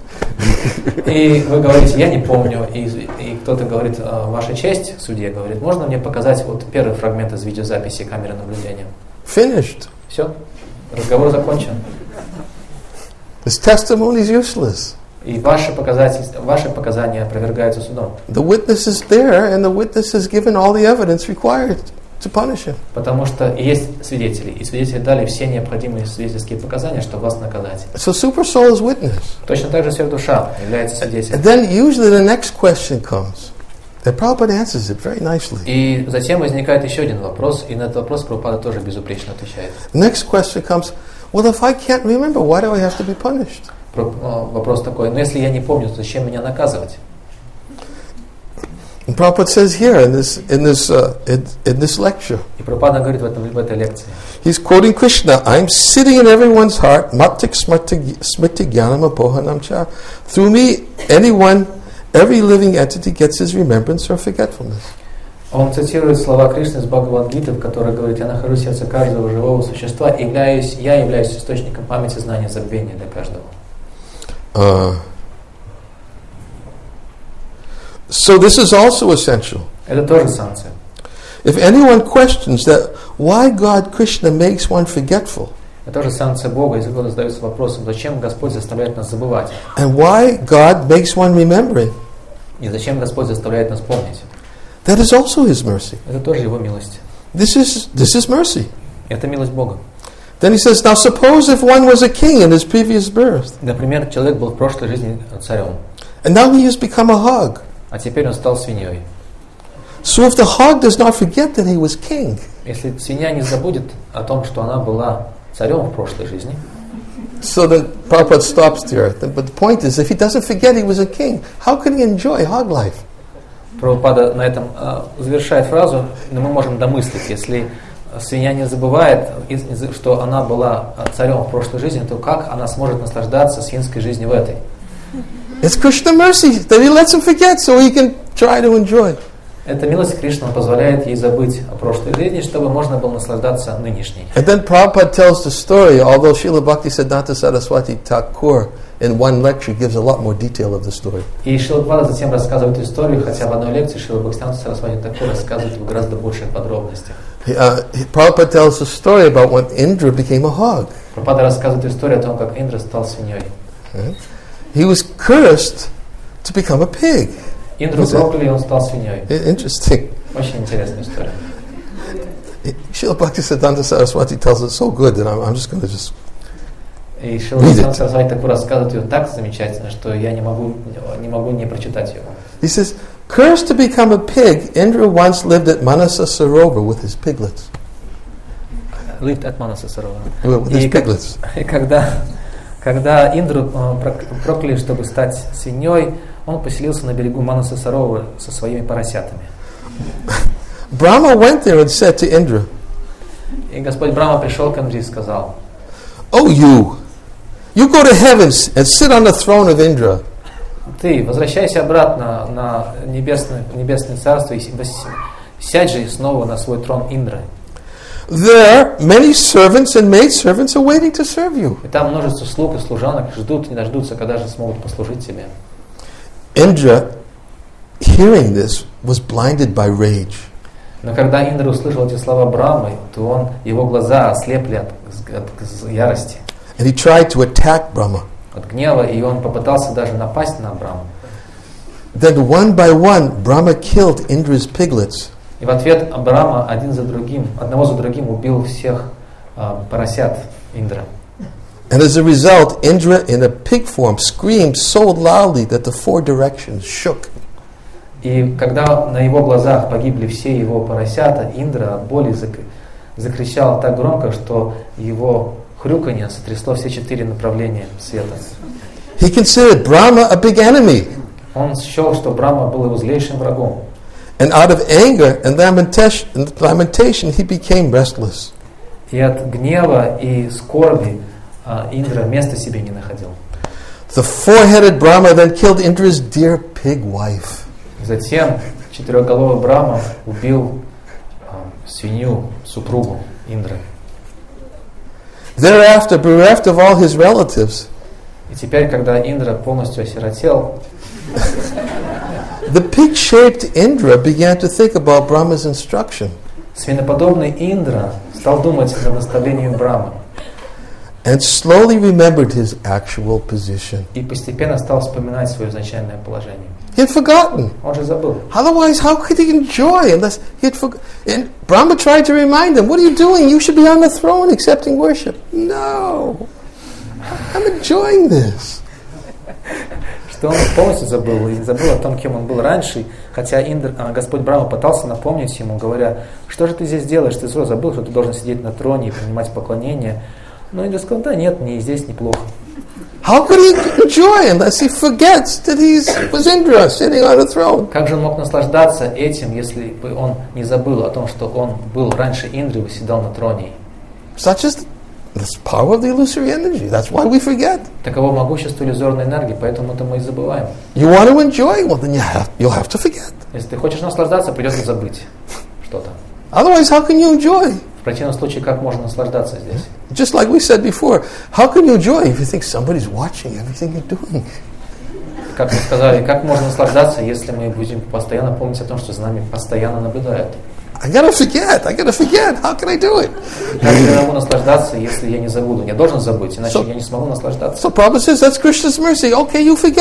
B: И вы говорите, я не помню, и кто-то говорит, Ваша честь, судья говорит, можно мне показать вот первый фрагмент из видеозаписи камеры наблюдения?
A: Finished.
B: Все, разговор закончен.
A: This testimony is useless.
B: И ваши показания опровергаются судом.
A: The witness is there, and the witness has given all the evidence required to punish him.
B: Потому что есть свидетели, и свидетели дали все необходимые свидетельские показания, чтобы вас наказать.
A: So super soul is witness.
B: Точно так же сфера-душа является свидетелем.
A: And then usually the next question comes. And Prabhupada answers it very nicely.
B: И затем возникает еще один вопрос, и на этот вопрос Прабхупада тоже безупречно отвечает.
A: The next question comes, well, if I can't remember, why do I have to be punished?
B: Вопрос такой, но если я не помню, то зачем меня наказывать?
A: And Prabhupada says here in this lecture,
B: И Прабхупада говорит в этой лекции.
A: He's quoting Krishna. I'm sitting in everyone's heart. Matik smriti jnanam apohanam cha. Through me, every living entity gets his remembrance or forgetfulness.
B: Он цитирует слова Кришны из Бхагавад-гиты, в которой говорит: «Я нахожусь в сердце каждого живого существа, я являюсь источником памяти, знания, забвения для каждого».
A: So this is also essential.
B: Это тоже санкция.
A: If anyone questions that why God Krishna makes one forgetful,
B: это тоже санкция Бога, если кто-то задается вопросом, зачем Господь заставляет нас забывать,
A: and why God makes one remembering,
B: и зачем Господь заставляет нас помнить,
A: That is also His mercy.
B: Это тоже Его милость.
A: This is mercy.
B: Это милость Бога.
A: Then He says, now suppose if one was a king in his previous birth,
B: Например, человек был в прошлой жизни царем,
A: and now he has become a hog.
B: а теперь он стал свиньей.
A: So if the hog does not forget that he was king,
B: Если свинья не забудет о том, что она была царем в прошлой жизни,
A: so then Prabhupada stops there. But the point is, if he doesn't forget he was a king, how can he enjoy hog life?
B: Прабхупада на этом завершает фразу, но мы можем домыслить, если свинья не забывает, что она была царем в прошлой жизни, то как она сможет наслаждаться свинской жизнью в этой?
A: It's Krishna mercy that he lets him forget so he can try to enjoy.
B: Эта милость Кришны позволяет ей забыть о прошлой жизни, чтобы можно было наслаждаться нынешней.
A: And then Prabhupada tells the story, although Srila Bhaktisiddhanta Saraswati Thakur in one lecture gives a lot more detail of the story.
B: И Шрила Прабхупада затем рассказывает историю, хотя в одной лекции Шрила Бхактисиданта Сарасвати Тхакур рассказывает в гораздо больших подробностях.
A: Prabhupada tells a story about when Indra became a hog.
B: Прабхупада рассказывает историю о том, как Индра стал свиньей.
A: He was cursed to become a pig.
B: Индру прокляли, и он стал свиньей.
A: Interesting.
B: Очень интересная история.
A: Srila Bhaktisiddhanta Saraswati tells it so good that I'm just going to just...
B: И Шрила Бхактисиданта Сарасвати Тхакур рассказывает ее так замечательно, что я не могу не прочитать ее.
A: He says, cursed to become a pig, Indra once lived at Manasa Sarovar with his piglets.
B: Lived at Manasa Sarovar.
A: With his piglets.
B: И когда Индру прокляли, чтобы стать свиньей, он поселился на берегу Манаса Саровара со своими поросятами.
A: Brahma went there and said to Indra,
B: И Господь Брахма пришел к Индре и сказал:
A: "Oh, you go to heavens and sit on the throne of Indra.
B: Ты возвращайся обратно на небесное царство и сядь же снова на свой трон Индры.
A: There, many servants and maidservants are waiting to serve you."
B: И там множество слуг и служанок ждут, не дождутся, когда же смогут послужить тебе.
A: Indra, hearing this, was blinded by rage.
B: Но когда Индра услышал эти слова Брамы, то его глаза ослепли от ярости,
A: And he tried to attack Brahma.
B: от гнева, и он попытался даже напасть на Браму.
A: Then one by one, Brahma killed Indra's piglets.
B: И в ответ Брама одного за другим убил всех поросят Индра.
A: And as a result, Indra in a pig form screamed so loudly that the four directions shook.
B: И когда на его глазах погибли все его поросята, Индра от боли закричал так громко, что его хрюканье сотрясло все 4 направления света.
A: He considered Brahma a big enemy.
B: Он счел, что Брахма был его злейшим врагом.
A: And out of anger and lamentation, he became restless.
B: И от гнева и скорби Индра места себе не находил.
A: The four-headed Brahma then killed Indra's dear pig wife.
B: Затем четырехголовый Брахма убил свинью, супругу Индры.
A: Thereafter, bereft of all his relatives,
B: И теперь, когда Индра полностью осиротел,
A: the pig-shaped Indra began to think about Brahma's instruction
B: свиноподобный Индра стал думать над наставлением Брамы
A: and slowly remembered his actual position.
B: и постепенно стал вспоминать свое изначальное положение.
A: He had forgotten.
B: Он же забыл.
A: Otherwise, how could he enjoy unless he had forgotten? And Brahma tried to remind him, "What are you doing? You should be on the throne accepting worship." No, I'm enjoying this.
B: Что он полностью забыл, и забыл о том, кем он был раньше, хотя Господь Брахма пытался напомнить ему, говоря: что же ты здесь делаешь, ты что, забыл, что ты должен сидеть на троне и принимать поклонение. Но Индра сказал: да нет, мне и здесь неплохо.
A: How could he enjoy unless he forgets that he was Indra sitting on a throne?
B: Как же он мог наслаждаться этим, если бы он не забыл о том, что он был раньше Индры и восседал на троне?
A: Such is the power of the illusory energy. That's why we forget.
B: Таково могущество иллюзорной энергии, поэтому-то мы и забываем.
A: You want to enjoy? Well, then you'll have to forget.
B: Если ты хочешь наслаждаться, придется забыть что-то.
A: Otherwise, how can you enjoy?
B: В противном случае, как можно наслаждаться здесь?
A: Just like we said before, how can you enjoy if you think somebody's watching everything you're doing?
B: Как мы сказали, как можно наслаждаться, если мы будем постоянно помнить о том, что за нами постоянно наблюдают?
A: I gotta forget. How can I do it?
B: Как я могу наслаждаться, если я не забуду? Я должен забыть, иначе я не смогу наслаждаться.
A: So Prabhupada says that's Krishna's mercy. Okay, you forget.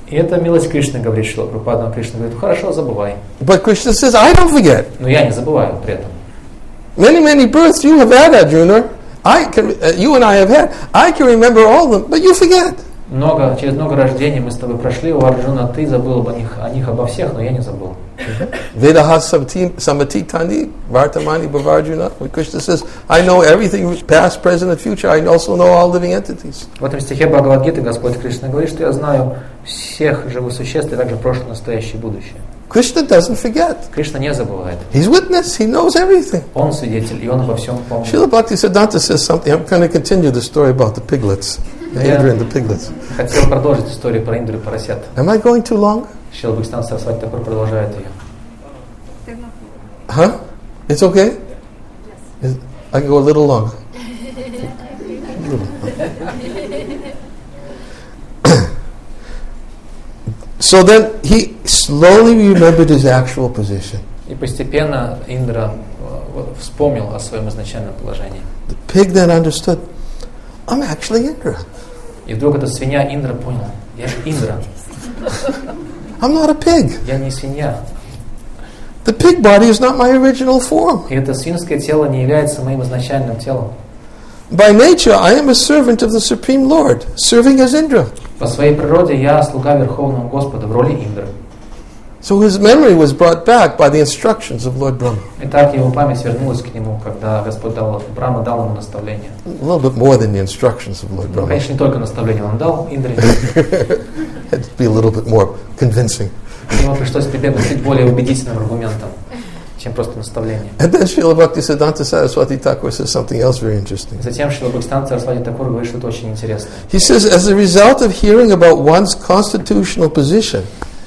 B: И это милость Кришны, говорит Шрила Прабхупада. Кришна говорит, хорошо, забывай.
A: But Krishna says, I don't forget.
B: Но я не забываю при этом.
A: Many births you have had, Arjuna. You and I have had. I can remember all of them, but you forget.
B: Через много рождений мы с тобой прошли, у Арджуна, ты забыл о них обо всех, но я не забыл.
A: Vedaha samatitani vartamani bhavarjuna. When Krishna says, I know everything past, present, and future, I also know all living entities.
B: В этом стихе Бхагавад-гиты Господь Кришна говорит, что я знаю всех живых существ, и также прошлое, настоящее и будущее.
A: Krishna doesn't forget.
B: Кришна не забывает.
A: He's witness. He knows everything.
B: Он свидетель, и он обо всем помнит.
A: Srila Bhaktisiddhanta says something. I'm going to continue the story about the piglets. Indra and the piglets.
B: Хотел продолжить историю про Индру и поросят.
A: Am I going too long?
B: Шрила Бхактисиданта Сарасвати Такур продолжает ее.
A: Huh? It's okay? Yes. I can go a little longer. So then he slowly remembered his actual position.
B: И постепенно Индра вспомнил о своем изначальном положении.
A: The pig then understood, I'm actually Indra.
B: И вдруг эта свинья Индра понял, я же Индра.
A: I'm not a pig.
B: Я не свинья.
A: The pig body is not my original form.
B: И это свинское тело не является моим изначальным телом.
A: By nature, I am a servant of the Supreme Lord, serving as Indra.
B: По своей природе я слуга Верховного Господа в роли Индры.
A: So his memory was brought back by the instructions of Lord Brahma.
B: Итак, его память вернулась к нему, когда Господь Брахма дал ему наставление.
A: A little bit more than the instructions of Lord Brahma.
B: Конечно, не только наставление он дал Индре.
A: Had to be a little bit more convincing.
B: Ему пришлось прибегнуть к более убедительным аргументам, чем просто наставление.
A: And then Srila Bhaktisiddhanta Saraswati Thakur says something else very interesting.
B: Затем Шрила Бхактисиданта Сарасвати Такур говорит что-то очень интересное.
A: He says, as a result of hearing about one's constitutional position,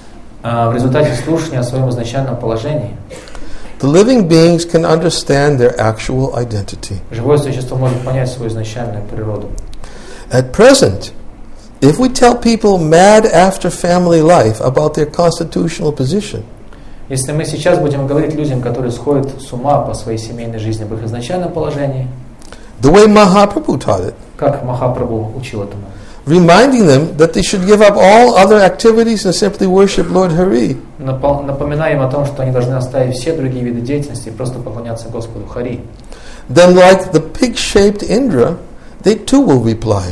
B: В результате слушания о своем изначальном положении
A: the living beings can understand their actual identity.
B: живое существо может понять свою изначальную природу.
A: At present, if we tell people mad after family life about their constitutional position,
B: Если мы сейчас будем говорить людям, которые сходят с ума по своей семейной жизни об их изначальном положении,
A: the way Mahaprabhu taught it,
B: как Махапрабху учил этому,
A: reminding them that they should give up all other activities and simply worship Lord Hari,
B: напоминая им о том, что они должны оставить все другие виды деятельности и просто поклоняться Господу Хари,
A: then like the pig-shaped Indra, they too will reply.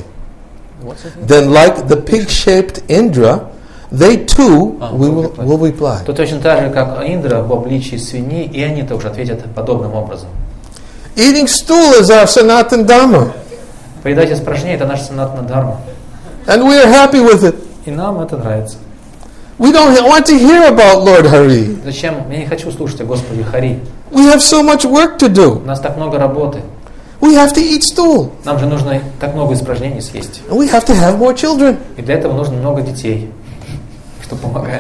A: Then like the pig-shaped Indra, they too will reply.
B: то точно так же, как Индра в обличии свиньи, и они также ответят подобным образом.
A: Eating stool is our Sanatana Dharma,
B: Поедать испражнения – это наша санатана дхарма.
A: and we are happy with it.
B: И нам это нравится.
A: We don't want to hear about Lord Hari.
B: Зачем? Я не хочу слушать о Господе Хари.
A: We have so much work to do.
B: У нас так много работы.
A: We have to eat stool.
B: Нам же нужно так много испражнений съесть.
A: And we have to have more children.
B: И для этого нужно много детей, чтобы помогали.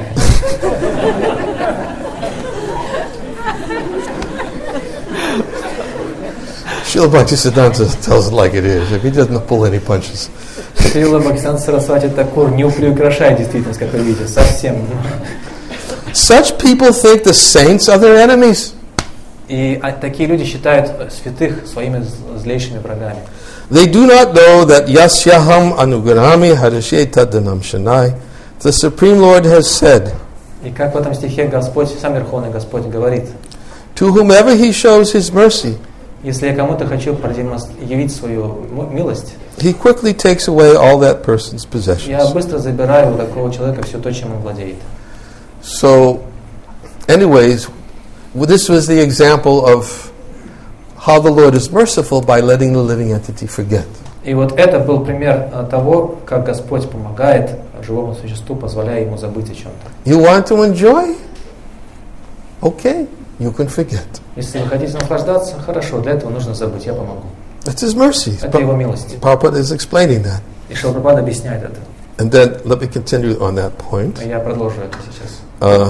A: Srila Bhaktisiddhanta tells it like it is. He doesn't pull any punches.
B: Шрила Бхактисиданта Сарасвати Такур не приукрашает действительность, как вы видите, совсем.
A: Such people think the saints are their enemies.
B: И такие люди считают святых своими злейшими врагами.
A: They do not know that yasyaham anugarami harashe tadanam shanai. The Supreme Lord has said,
B: И как в этом стихе Господь, сам Верховный Господь говорит,
A: to whomever He shows His mercy,
B: если я кому-то хочу явить свою милость,
A: He quickly takes away all that person's
B: я
A: possessions.
B: быстро забираю у такого человека все то, чем он владеет.
A: So, anyways, this was the example of how the Lord is merciful by letting the living entity forget.
B: И вот это был пример того, как Господь помогает живому существу, позволяя ему забыть о чем-то.
A: You want to enjoy? Okay, you can forget.
B: Если вы хотите наслаждаться, хорошо, для этого нужно забыть, я помогу.
A: That's His mercy.
B: Это Его милость.
A: Prabhupada is explaining that.
B: И Шрила Прабхупада объясняет это.
A: And then, let me continue on that point.
B: И я продолжу это сейчас.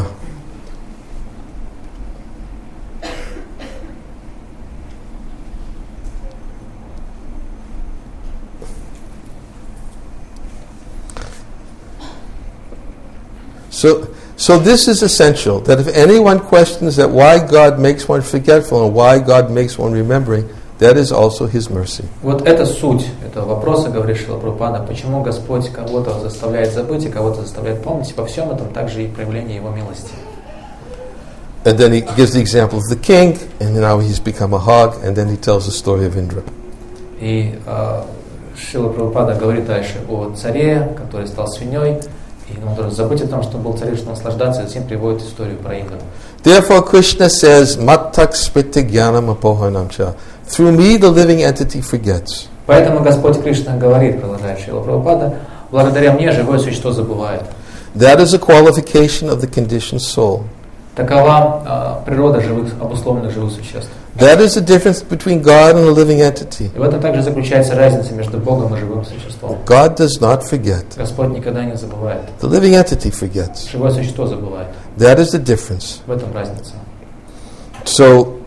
A: So this is essential, that if anyone questions that why God makes one forgetful and why God makes one remembering, that is also His mercy.
B: Вот это суть этого вопроса, говорит Шрила Прабхупада, почему Господь кого-то заставляет забыть и кого-то заставляет помнить, во всем этом также и проявление Его милости.
A: And then he gives the example of the king, and now he's become a hog, and then he tells the story of Indra.
B: И Шрила Прабхупада говорит дальше о царе, который стал свиньей, и он должен забыть о том, что он был царем, чтобы наслаждаться, и затем приводит историю про Индру.
A: Therefore Krishna says, Mattak spriti jnanam apohanamcha. Through me the living entity forgets.
B: Поэтому Господь Кришна говорит, продолжает Шрила Прабхупада, благодаря мне живое существо забывает.
A: That is a qualification of the conditioned soul.
B: Такова природа живых, обусловленных живых существ.
A: That is the difference between God and a living entity.
B: И в этом также заключается разница между Богом и живым существом.
A: God does not forget.
B: Господь никогда не забывает.
A: The living entity forgets.
B: Живое существо забывает.
A: That is the difference.
B: В этом разница.
A: So,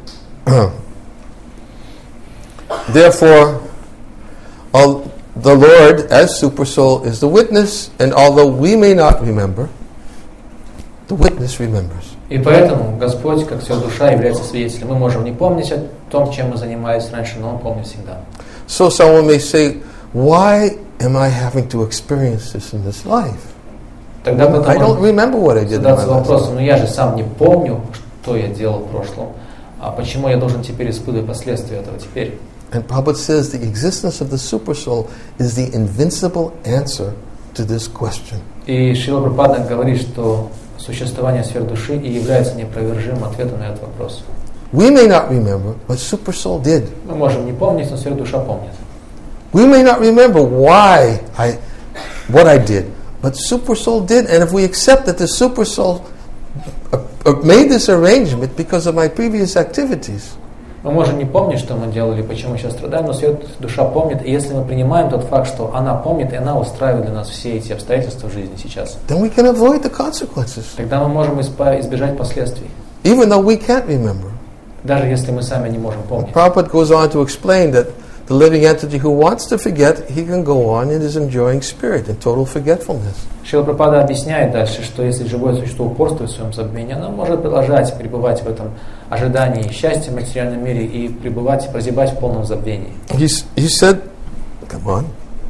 A: therefore, the Lord, as Super Soul, is the witness, and although we may not remember, the witness remembers.
B: И поэтому Господь, как вся душа, является свидетелем. Мы можем не помнить о том, чем мы занимались раньше, но Он помнит всегда.
A: So someone may say, why am I having to experience this in this life?
B: Тогда
A: I don't remember what I did in my
B: задаться
A: life.
B: вопросом, но я же сам не помню, что я делал в прошлом, а почему я должен теперь испытывать последствия этого теперь?
A: And Prabhupada says the existence of the super soul is the invincible answer to this question.
B: И Шрила Прабхупада говорит, что существование сфер души и является неопровержимым ответом на этот вопрос.
A: We may not remember, but super soul did.
B: Мы можем не помнить, но сфера душа помнит.
A: We may not remember what I did, but super soul did. And if we accept that the super soul made this arrangement because of my previous activities,
B: Мы можем не помнить, что мы делали, почему сейчас страдаем, но сфера душа помнит. И если мы принимаем тот факт, что она помнит, и она устраивает для нас все эти обстоятельства в жизни сейчас,
A: then we can avoid the consequences,
B: тогда мы можем избежать последствий,
A: even though we can't remember.
B: даже если мы сами не можем помнить.
A: Prabhupada goes on to explain that the living entity who wants to forget, he can go on in his enjoying spirit, in total forgetfulness.
B: Шрила Прабхупада объясняет дальше, что если живое существо упорствует в своем забвении, оно может продолжать пребывать в этом ожидании счастья в материальном мире и пребывать, прозябать в полном забвении.
A: He said, come on.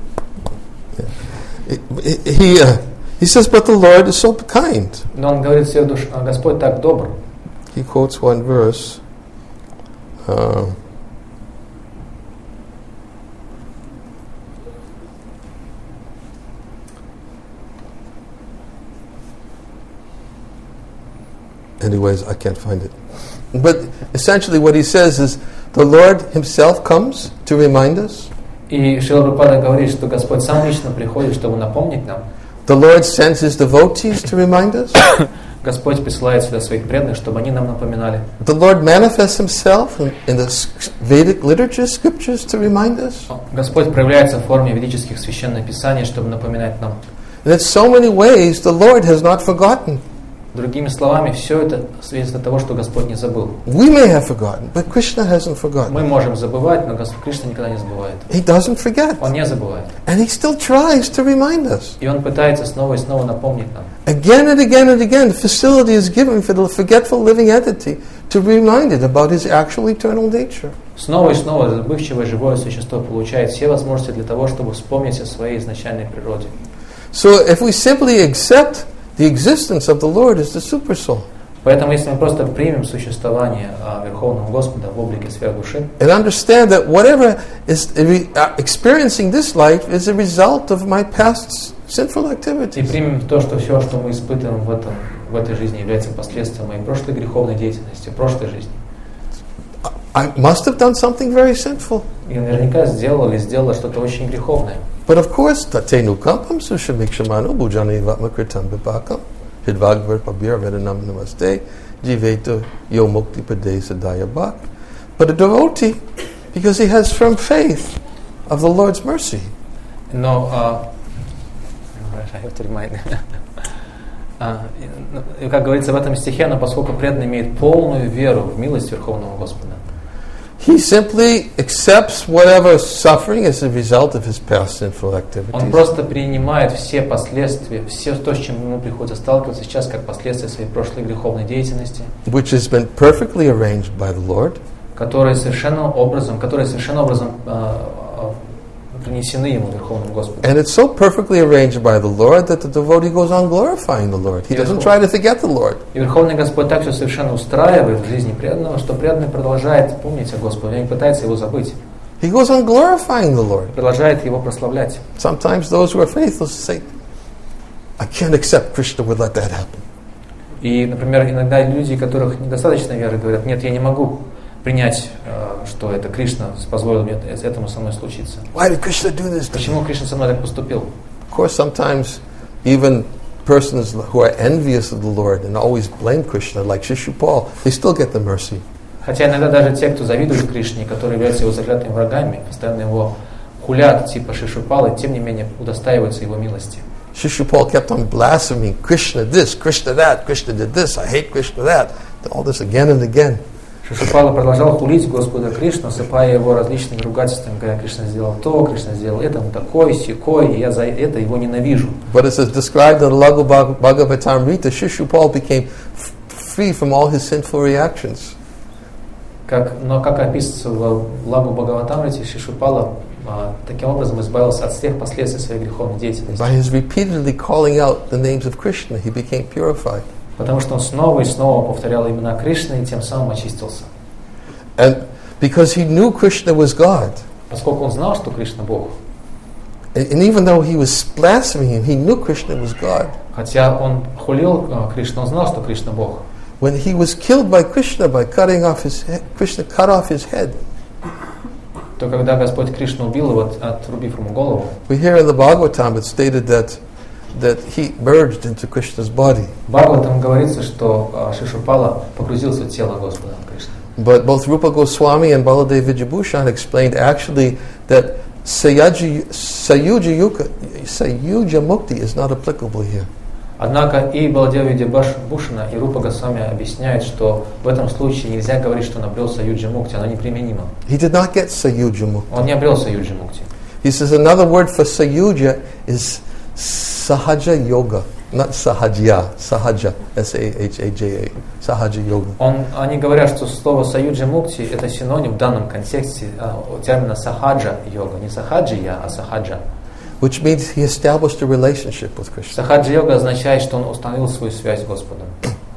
A: He says, but the Lord is so kind.
B: Но он говорит, Господь так добр.
A: He quotes one verse. Anyways, I can't find it. But essentially what he says is, the Lord himself comes to remind us.
B: И Шрила Прабхупада говорит, что Господь сам лично приходит, чтобы напомнить нам.
A: The Lord sends his devotees to remind us.
B: Господь присылает сюда своих преданных, чтобы они нам напоминали.
A: The Lord manifests himself in the Vedic literature, scriptures, to remind us.
B: Господь проявляется в форме ведических священных писаний, чтобы напоминать нам.
A: And in so many ways, the Lord has not forgotten.
B: Другими словами, все это свидетельство того, что Господь не забыл.
A: We may have forgotten, but Krishna hasn't forgotten.
B: Мы можем забывать, но Господь Кришна никогда не забывает.
A: He doesn't forget.
B: Он не забывает.
A: And he still tries to remind us.
B: И Он пытается снова и снова напомнить нам.
A: Again and again and again, the facility is given for the forgetful living entity to be reminded about his actual eternal nature.
B: Снова и снова забывчивое живое существо получает все возможности для того, чтобы вспомнить о своей изначальной природе.
A: So if we simply accept the existence of the Lord as the super soul,
B: Поэтому, если мы просто примем существование Верховного Господа в облике сфер души,
A: and understand that whatever is experiencing this life is a result of my past sinful
B: и
A: activities.
B: примем то, что все, что мы испытываем в этой жизни, является последствием моей прошлой греховной деятельности, прошлой жизни.
A: I must have done something very sinful.
B: Я наверняка сделала что-то очень греховное.
A: But of course, tatenu kampam sushamikshmanu bhujani vatmakritam vipakam hidvagvar pabir vedanam namaste jivetu yo mukti pade sadaya bhak. But a devotee, because he has firm faith of the Lord's mercy.
B: Но, как говорится в этом стихе, но поскольку преданный имеет полную веру в милость Верховного Господа,
A: He simply accepts whatever suffering as a result of his past sinful
B: он
A: activities.
B: просто принимает все последствия, все то, с чем ему приходится сталкиваться сейчас, как последствия своей прошлой греховной деятельности,
A: Which has been perfectly arranged by the Lord.
B: которые совершенным образом принесены ему, Верховному Господу.
A: And it's so perfectly arranged by the Lord that the devotee goes on glorifying the Lord. He doesn't try to forget the Lord.
B: И Верховный Господь так все совершенно устраивает в жизни преданного, что преданный продолжает помнить о Господе, он не пытается его забыть.
A: He goes on glorifying the Lord.
B: Продолжает его прославлять.
A: Sometimes those who are faithful say, I can't accept Krishna would let that happen.
B: И, например, иногда люди, у которых недостаточно веры, говорят, нет, я не могу принять, что это Кришна позволил мне этому со мной случиться.
A: Why did Krishna do this to me?
B: Почему Кришна со мной так поступил?
A: Of course, sometimes even persons who are envious of the Lord and always blame Krishna, like Shishupal, they still get the mercy.
B: Хотя иногда даже те, кто завидует Кришне, которые являются его заклятыми врагами, постоянно его хулят, типа Шишупалы, тем не менее удостаиваются его милости.
A: Shishupal kept on blaspheming, Krishna this, Krishna that, Krishna did this, I hate Krishna that, all this again and again.
B: Шишупала продолжал хулить Господа Кришну, осыпая его различными ругательствами, говоря, Кришна сделал то, Кришна сделал это, он такой, сякой, и я за это его ненавижу.
A: But it says, described in the Laghu Bhagavatamrita, Shishupal became free from all his sinful reactions.
B: Но как описывается в Лагу Бхагаватамрите, Шишупала таким образом избавился от всех последствий своей греховной деятельности.
A: By his repeatedly calling out the names of Krishna, he became purified.
B: Потому что он снова и снова повторял имена Кришны и тем самым очистился.
A: And because he knew Krishna was God,
B: Поскольку он знал, что Кришна Бог,
A: and even though he was blaspheming him, he knew Krishna was God.
B: хотя он хулил Кришну, он знал, что Кришна Бог.
A: When he was killed by Krishna by cutting off his head, Krishna cut off his head.
B: То когда Господь Кришна убил его, отрубив ему голову,
A: We hear in the Bhagavatam it stated that he merged into Krishna's body.
B: в Бхагаватам говорится, что Шишупала погрузился в тело Господа Кришны.
A: But both Rupa Goswami and Baladev Vijayabhushan explained actually that Sayuja Mukti is not applicable here.
B: Однако и Баладева Видьябхушана, и Рупа Госвами объясняют, что в этом случае нельзя говорить, что он обрел Саюджа Мукти, оно неприменимо.
A: He did not get Sayuja Mukti.
B: Он не обрел Саюджа Мукти.
A: He says another word for Sayuja is Sahaja Yoga, not Sahajya, Sahaja, S-A-H-A-J-A, Sahaja Yoga.
B: Они говорят, что слово Саюджа Мукти это синоним в данном контексте термина Сахаджа йога, не Сахаджия, а Сахаджа.
A: Which means he established a relationship with Krishna.
B: Сахаджа йога означает, что он установил свою связь с Господом.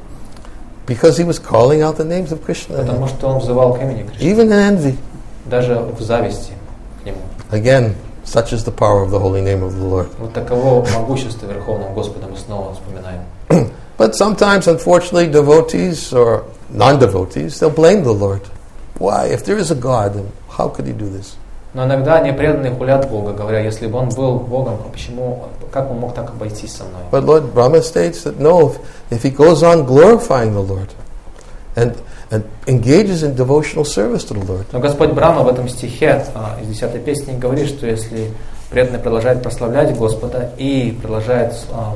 A: Because he was calling out the names of Krishna.
B: Потому что он взывал к имени Кришны.
A: Even in envy.
B: Даже в зависти к нему.
A: Again, such is the power of the holy name of the Lord.
B: Вот таково могущество Верховного Господа мы снова вспоминаем.
A: But sometimes, unfortunately, devotees or non-devotees, they'll blame the Lord. Why? If there is a God, then how could he do this?
B: Но иногда непреданные хулят Бога, говоря, если бы он был Богом, почему, как он мог так обойтись со мной?
A: But Lord Brahma states that no, if he goes on glorifying the Lord and engages in devotional service to the Lord.
B: Но Господь Брахма в этом стихе из 10-й песни говорит, что если преданный продолжает прославлять Господа и продолжает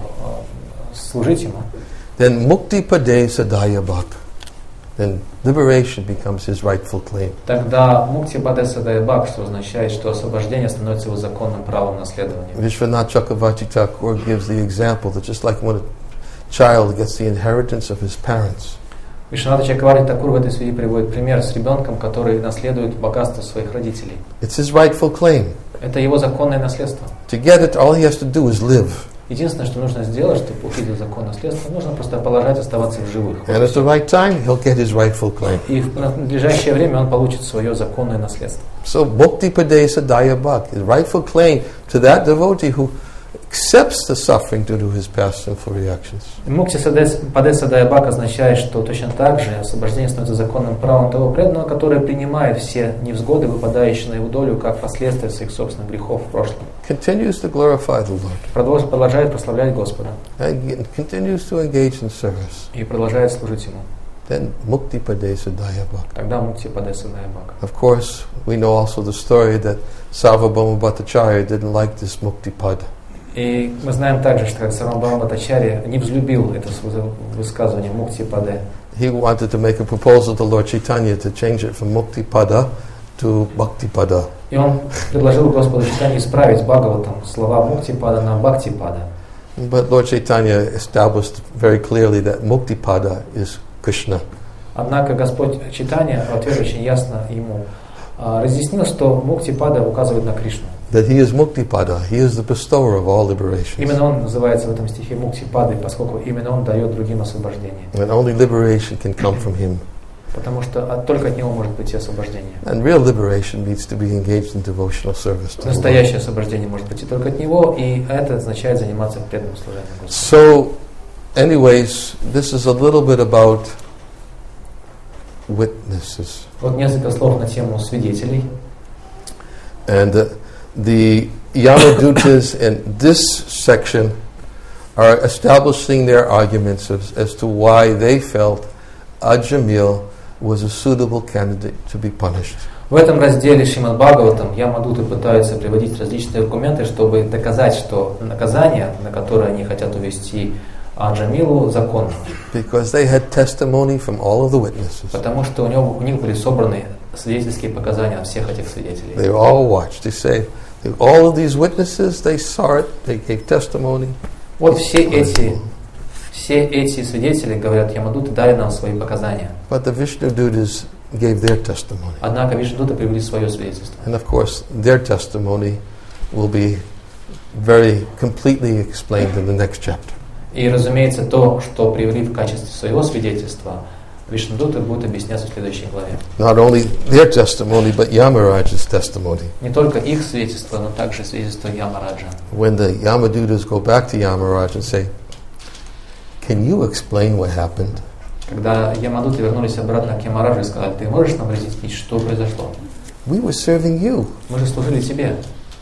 B: служить Ему,
A: then mukti pade sadaya bhak. Then liberation becomes his rightful claim.
B: тогда мукти паде садая бхак, что означает, что освобождение становится его законным правом наследования.
A: Vishwanath Chakravarti Thakur gives the example that just like when a child gets the inheritance of his parents,
B: Вишванатха Чакраварти Такур в этой связи приводит пример с ребенком, который наследует богатство своих родителей.
A: it's his rightful claim.
B: Это его законное наследство.
A: To get it, all he has to do is live.
B: Единственное, что нужно сделать, чтобы получить это законное наследство, нужно просто продолжать оставаться в живых.
A: And at the right time, he'll get his rightful claim.
B: И в надлежащее время он получит свое законное наследство.
A: So, mukti pade sadaya bhak, his rightful claim to that devotee who accepts the suffering due to his past sinful reactions.
B: Мукти паде садая бхак означает, что точно так же освобождение становится законным правом того преданного, который принимает все невзгоды, выпадающие на его долю, как последствия своих собственных грехов в прошлом.
A: Continues to glorify the Lord.
B: Продолжает прославлять Господа.
A: And continues to engage in service.
B: И продолжает служить Ему.
A: Then mukti pade sadaya bhak.
B: Тогда мукти паде садая бхак.
A: Of course, we know also the story that Sarvabhauma Bhattacharya didn't like this mukti pad.
B: И мы знаем также, что Сарвабхаума Бхаттачарья не взлюбил это высказывание мукти паде.
A: He wanted to make a proposal to Lord Chaitanya to change it from mukti pada to bhakti pada.
B: И он предложил Господу Чайтанье исправить Бхагаватам слова мукти пада на бхакти пада.
A: But Lord Chaitanya established very clearly that mukti pada is Krishna
B: Однако Господь читание в ответ очень ясно ему разъяснил, что Муктипада указывает на Кришну.
A: That he is Muktipada, he is the bestower of all liberation.
B: Именно он называется в этом стихе Муктипадой, поскольку именно он дает другим освобождение.
A: And only liberation can come from him.
B: Потому что только от него может быть освобождение.
A: And real liberation means to be engaged in devotional service to the Lord.
B: Настоящее освобождение может быть только от него, и это означает заниматься преданным служением Господу.
A: So, anyways, this is a little bit about witnesses.
B: Вот несколько слов на тему свидетелей.
A: And the Yamadutas in this section are establishing their arguments as to why they felt Ajamil was a suitable candidate to be punished.
B: В этом разделе Шримад Бхагаватам Ямадуты пытаются приводить различные аргументы, чтобы доказать, что наказание, на которое они хотят увести Аджамилу, законно.
A: Because they had testimony from all of the witnesses.
B: Потому что у них были собраны свидетельские показания всех этих свидетелей.
A: They were all watched. They say all of these witnesses, they saw it, they gave testimony.
B: Вот все эти свидетели, говорят, Ямадуты дали нам свои показания.
A: But the Vishnudutas gave their testimony.
B: Однако Вишнудуты привели свое свидетельство.
A: And of course, their testimony will be very completely explained in the next chapter.
B: И, разумеется, то, что привели в качестве своего свидетельства, Вишнудуты будут объясняться в следующей главе.
A: Not only their testimony, but Yamaraj's testimony.
B: Не только их свидетельство, но также свидетельство Ямараджа.
A: When the Yamadutas go back to Yamaraj and say, "Can you explain what happened?"
B: Когда Ямадуты вернулись обратно к Ямараджу и сказали: ты можешь нам разъяснить, что произошло?
A: We were serving you.
B: Мы же служили тебе.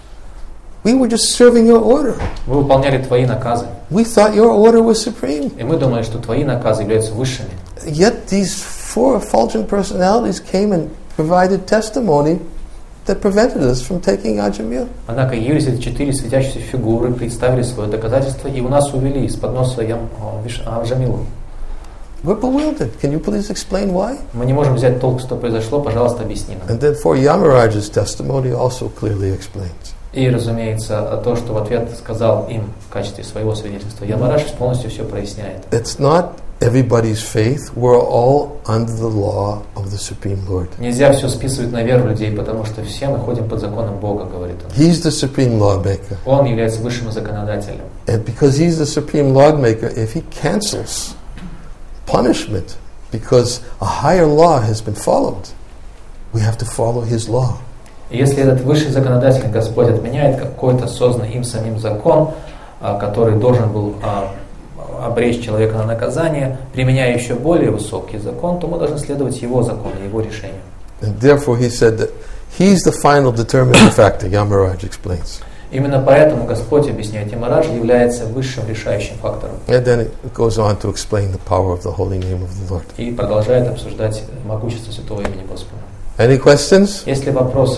A: We were just serving your order.
B: Мы выполняли твои наказы.
A: We thought your order was supreme.
B: И мы думали, что твои наказы являются высшими.
A: Yet these four effulgent personalities came and provided testimony that prevented us from taking Ajamil.
B: Однако явились эти 4 светящиеся фигуры, представили свое доказательство и у нас увели из-под носа Аджамилу.
A: We're bewildered. Can you please explain why?
B: Мы не можем взять толк, что произошло, пожалуйста, объясни нам.
A: And then for Yamaraj's testimony also clearly explains.
B: И, разумеется, то, что в ответ сказал им в качестве своего свидетельства, Ямарадж полностью все проясняет.
A: It's not everybody's faith. We're all under the law of the Supreme Lord.
B: Нельзя все списывать на веру людей, потому что все мы ходим под законом Бога, говорит он.
A: He's the supreme lawmaker.
B: Он является высшим законодателем.
A: And because he's the supreme lawmaker, if he cancels punishment because a higher law has been followed, we have to follow his law.
B: И если этот высший законодатель, Господь, отменяет какой-то созданный им самим закон, который должен был обречь человека на наказание, применяя еще более высокий закон, то мы должны следовать его закону, его решению.
A: And therefore he said that he's the final determining factor, Yamaraj explains.
B: Именно поэтому Господь, объясняет, Ямарадж является высшим решающим фактором.
A: And then it goes on to explain the power of the holy name of the Lord.
B: И продолжает обсуждать могущество святого имени Господа.
A: Any questions?
B: Есть ли вопросы?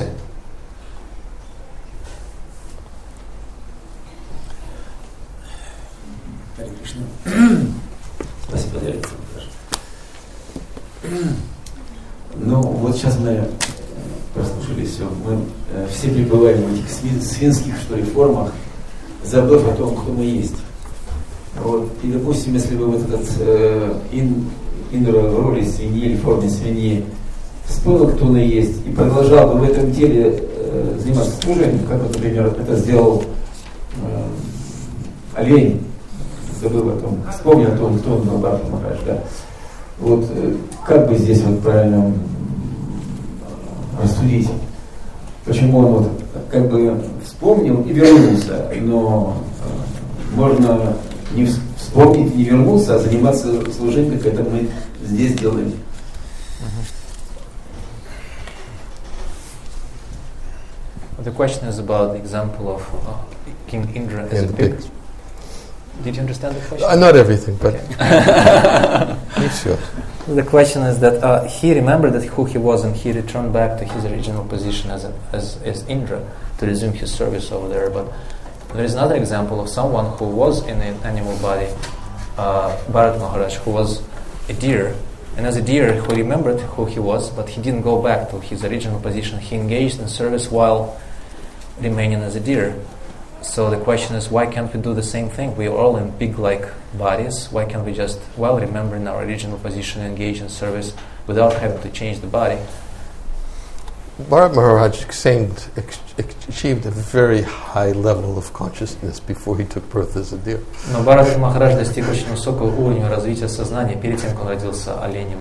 E: Спасибо, директор. Ну, вот сейчас мы прослушали все. Мы все пребываем в этих свинских, что ли, формах, забыв о том, кто мы есть. Вот. И, допустим, если бы вот этот Индра в роли свиньи или в форме свиньи вспомнил, кто он есть, и продолжал бы в этом деле заниматься служением, как, вот, например, это сделал олень, забыл о том, вспомнил о том, кто он был, Бхакти Махарадж, да. Вот как бы здесь вот правильно рассудить, почему он вот как бы вспомнил и вернулся, но можно не вспомнить и не вернуться, а заниматься служением, как это мы здесь делаем.
B: The question is about the example of King Indra as a pig. Did you understand the question?
A: Not everything, but sure.
B: The question is that he remembered that who he was and he returned back to his original position as Indra to resume his service over there. But there is another example of someone who was in an animal body, Bharat Maharaj, who was a deer. And as a deer, he remembered who he was, but he didn't go back to his original position. He engaged in service while remaining as a deer. So the question is, why can't we do the same thing? We are all in big like bodies. Why can't we just, well, remember in our original position, engage in service without having to change the body?
A: Bharat Maharaj achieved a very high level of consciousness before he took birth as a deer.
B: Но Бхарат Махарадж достиг очень высокого уровня развития сознания перед тем, как он родился оленем.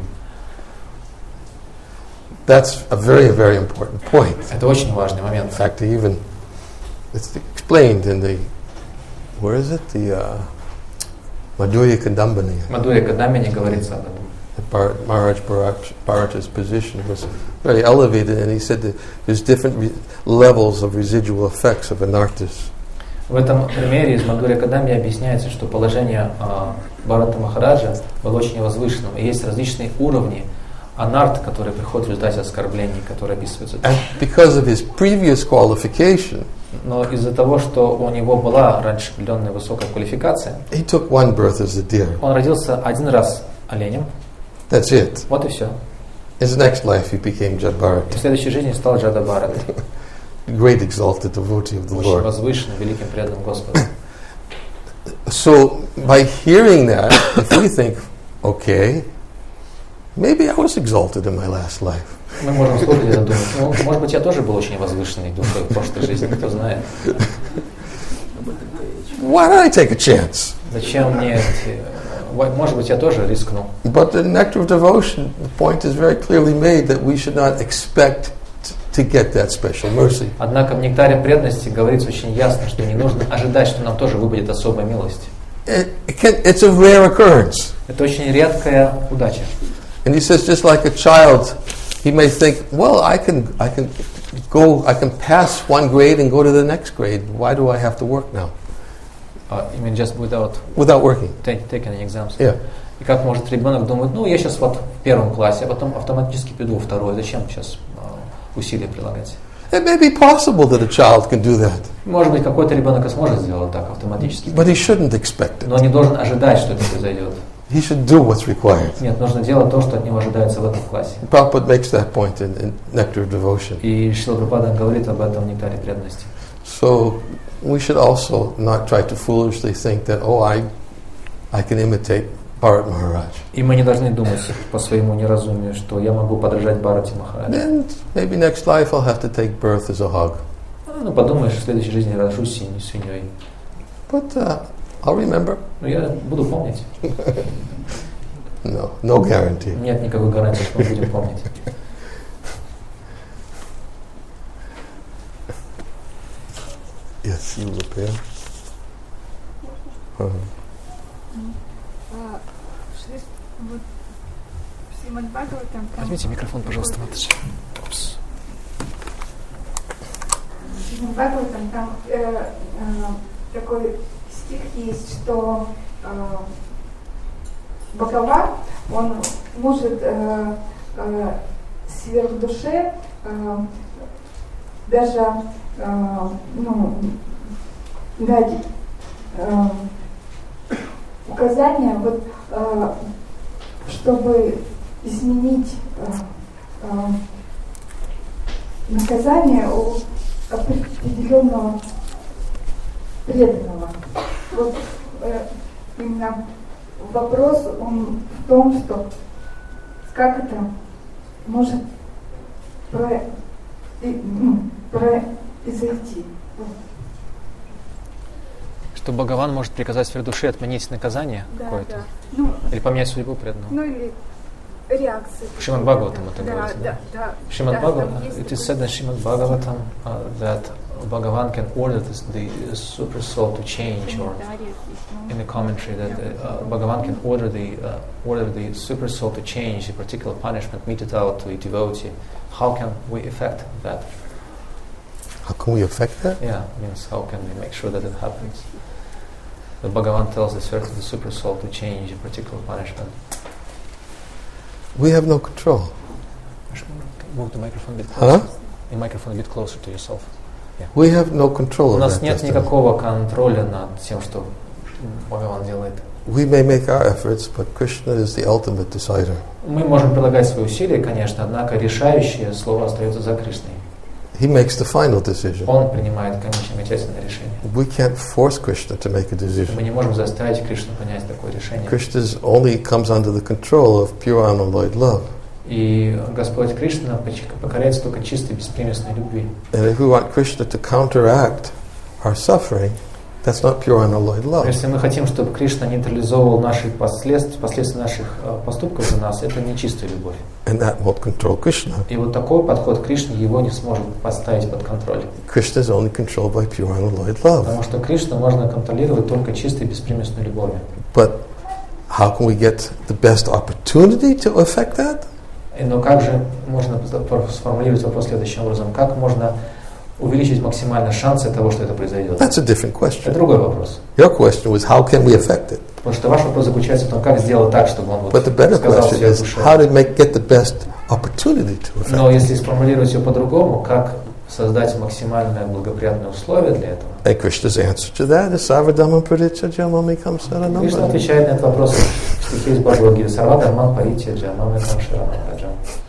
A: That's a very, very important point.
B: Это очень важный момент.
A: In fact, it's explained in the, where is it? The Madhurya Kadambini.
B: Мадхурья Кадамбини говорится об этом.
A: Maharaj Bharata's position was very elevated, and he said that there's different levels of residual effects of anarthas.
B: В этом примере из Мадхурья Кадамби объясняется, что положение Бхарата Махараджа было очень возвышенным, и есть различные уровни анарт, которые приходят в результате оскорблений, которые описываются.
A: And because of his previous qualification,
B: Но из-за того, что у него была раньше определенная высокая квалификация,
A: he took one birth as a deer.
B: он родился один раз оленем.
A: That's it.
B: Вот и все.
A: In his next life, he became Jad
B: И в
A: Bharata,
B: следующей жизни стал Джада Бхаратой,
A: great exalted devotee of the
B: очень
A: Lord.
B: возвышенным, великим преданным Господу.
A: So, by hearing that, if we think, okay, maybe I was exalted in my last life.
B: Мы можем слушать это, думать, ну, может быть, я тоже был очень возвышенной душой в прошлой жизни, кто знает.
A: Why don't I take a chance?
B: Зачем мне может быть, я тоже рискну.
A: But the nectar of devotion, the point is very clearly made that we should not expect to get that special mercy.
B: Однако в нектаре преданности говорится очень ясно, что не нужно ожидать, что нам тоже выпадет особая милость.
A: It's a rare occurrence.
B: Это очень редкая удача.
A: And he says, just like a child, he may think, well, I can pass one grade and go to the next grade. Why do I have to work now?
B: You mean just without
A: working?
B: Taking any exams?
A: Yeah.
B: И как может ребенок думать, ну, я сейчас вот в первом классе, а потом автоматически приду во второй. Зачем сейчас усилия прилагать?
A: It may be possible that a child can do that.
B: Может быть, какой-то ребенок и сможет сделать так автоматически.
A: But he shouldn't expect it.
B: Но не должен ожидать, что это произойдет.
A: He should do what's required.
B: Нет, нужно делать то, что от него ожидается в этом классе.
A: Prabhupada makes that point in Nectar of Devotion.
B: И Шрила Прабхупада говорит об этом в нектаре преданности.
A: So we should also not try to foolishly think that, I can imitate Bharat Maharaj.
B: И мы не должны думать по своему неразумию, что я могу подражать Бхарате Махараджу.
A: Then maybe next life I'll have to take birth as a hog.
B: Ну, подумаешь, в следующей жизни я рожусь свиньей.
A: But I'll remember.
B: Но я буду помнить.
A: No guarantee.
B: Нет никакой гарантии, что мы будем помнить.
A: Yes, you repair.
B: Возьмите микрофон, пожалуйста, Матаджи. Опс.
F: Там такой стих есть, что Бхагаван, он может сверхдуше даже дать указания, вот, чтобы изменить наказание у определенного преданного. Вот именно вопрос он в том, что как это может произойти.
B: Что Бхагаван может приказать своей душе отменить наказание какое-то?
F: Да.
B: Или поменять судьбу преданного?
F: Или реакции.
B: В Шримад Бхагаватам это говорится,
F: да?
B: Шримад Bhagavatam, it is said in Shrimad Bhagavatam that Bhagavan can order the super soul to change, or in the commentary that Bhagavan can order the super soul to change a particular punishment meted out to a devotee. How can we effect that?
A: How can we affect that?
B: Yeah, means how can we make sure that it happens? The Bhagavan tells the super soul to change a particular punishment.
A: We have no control.
B: Move the microphone a bit closer.
A: Huh?
B: The microphone a bit closer to yourself. Yeah.
A: We have no control
B: У
A: of
B: нас
A: that
B: нет
A: destiny.
B: никакого контроля над тем, что Бхагаван делает.
A: We may make our efforts, but Krishna is the ultimate decider.
B: Мы можем прилагать свои усилия, конечно, однако решающее слово остается за Кришной.
A: He makes the final decision.
B: Он принимает окончательное решение.
A: We can't force Krishna to make a
B: Мы
A: decision.
B: не можем заставить Кришну принять такое решение.
A: Krishna only comes under the control of pure unalloyed love.
B: И Господь Кришна покоряется только чистой, беспримесной любви.
A: And if we want Krishna to counteract our suffering, that's not pure unalloyed love.
B: Если мы хотим, чтобы Кришна нейтрализовал наши последствия наших поступков за нас, это не чистая любовь.
A: And that won't control Krishna.
B: И вот такой подход к Кришне его не сможет поставить под контроль.
A: Krishna is only controlled by pure unalloyed love.
B: Потому что Кришну можно контролировать только чистой, беспримесной любовью.
A: But how can we get the best opportunity to affect that?
B: Но как же можно сформулировать вопрос следующим образом? Как можно увеличить максимально шансы того, что это произойдет?
A: That's a different
B: Это
A: question.
B: другой вопрос.
A: Your question was, how can we affect it?
B: Потому что ваш вопрос заключается в том, как сделать так, чтобы он
A: But the better
B: сказал
A: question
B: все
A: is,
B: душе.
A: how to get the best opportunity to affect
B: Но
A: it?
B: если сформулировать все по-другому, как создать максимально благоприятные условия для этого?
A: And Krishna's answer to that is Sarvadhamma Parityajya Mamekam
B: Кришна
A: Saranam.
B: отвечает на этот вопрос в стихе из Бхагавад-гиты. Сарвадхарман паритяджа мамекам шаранам браджам.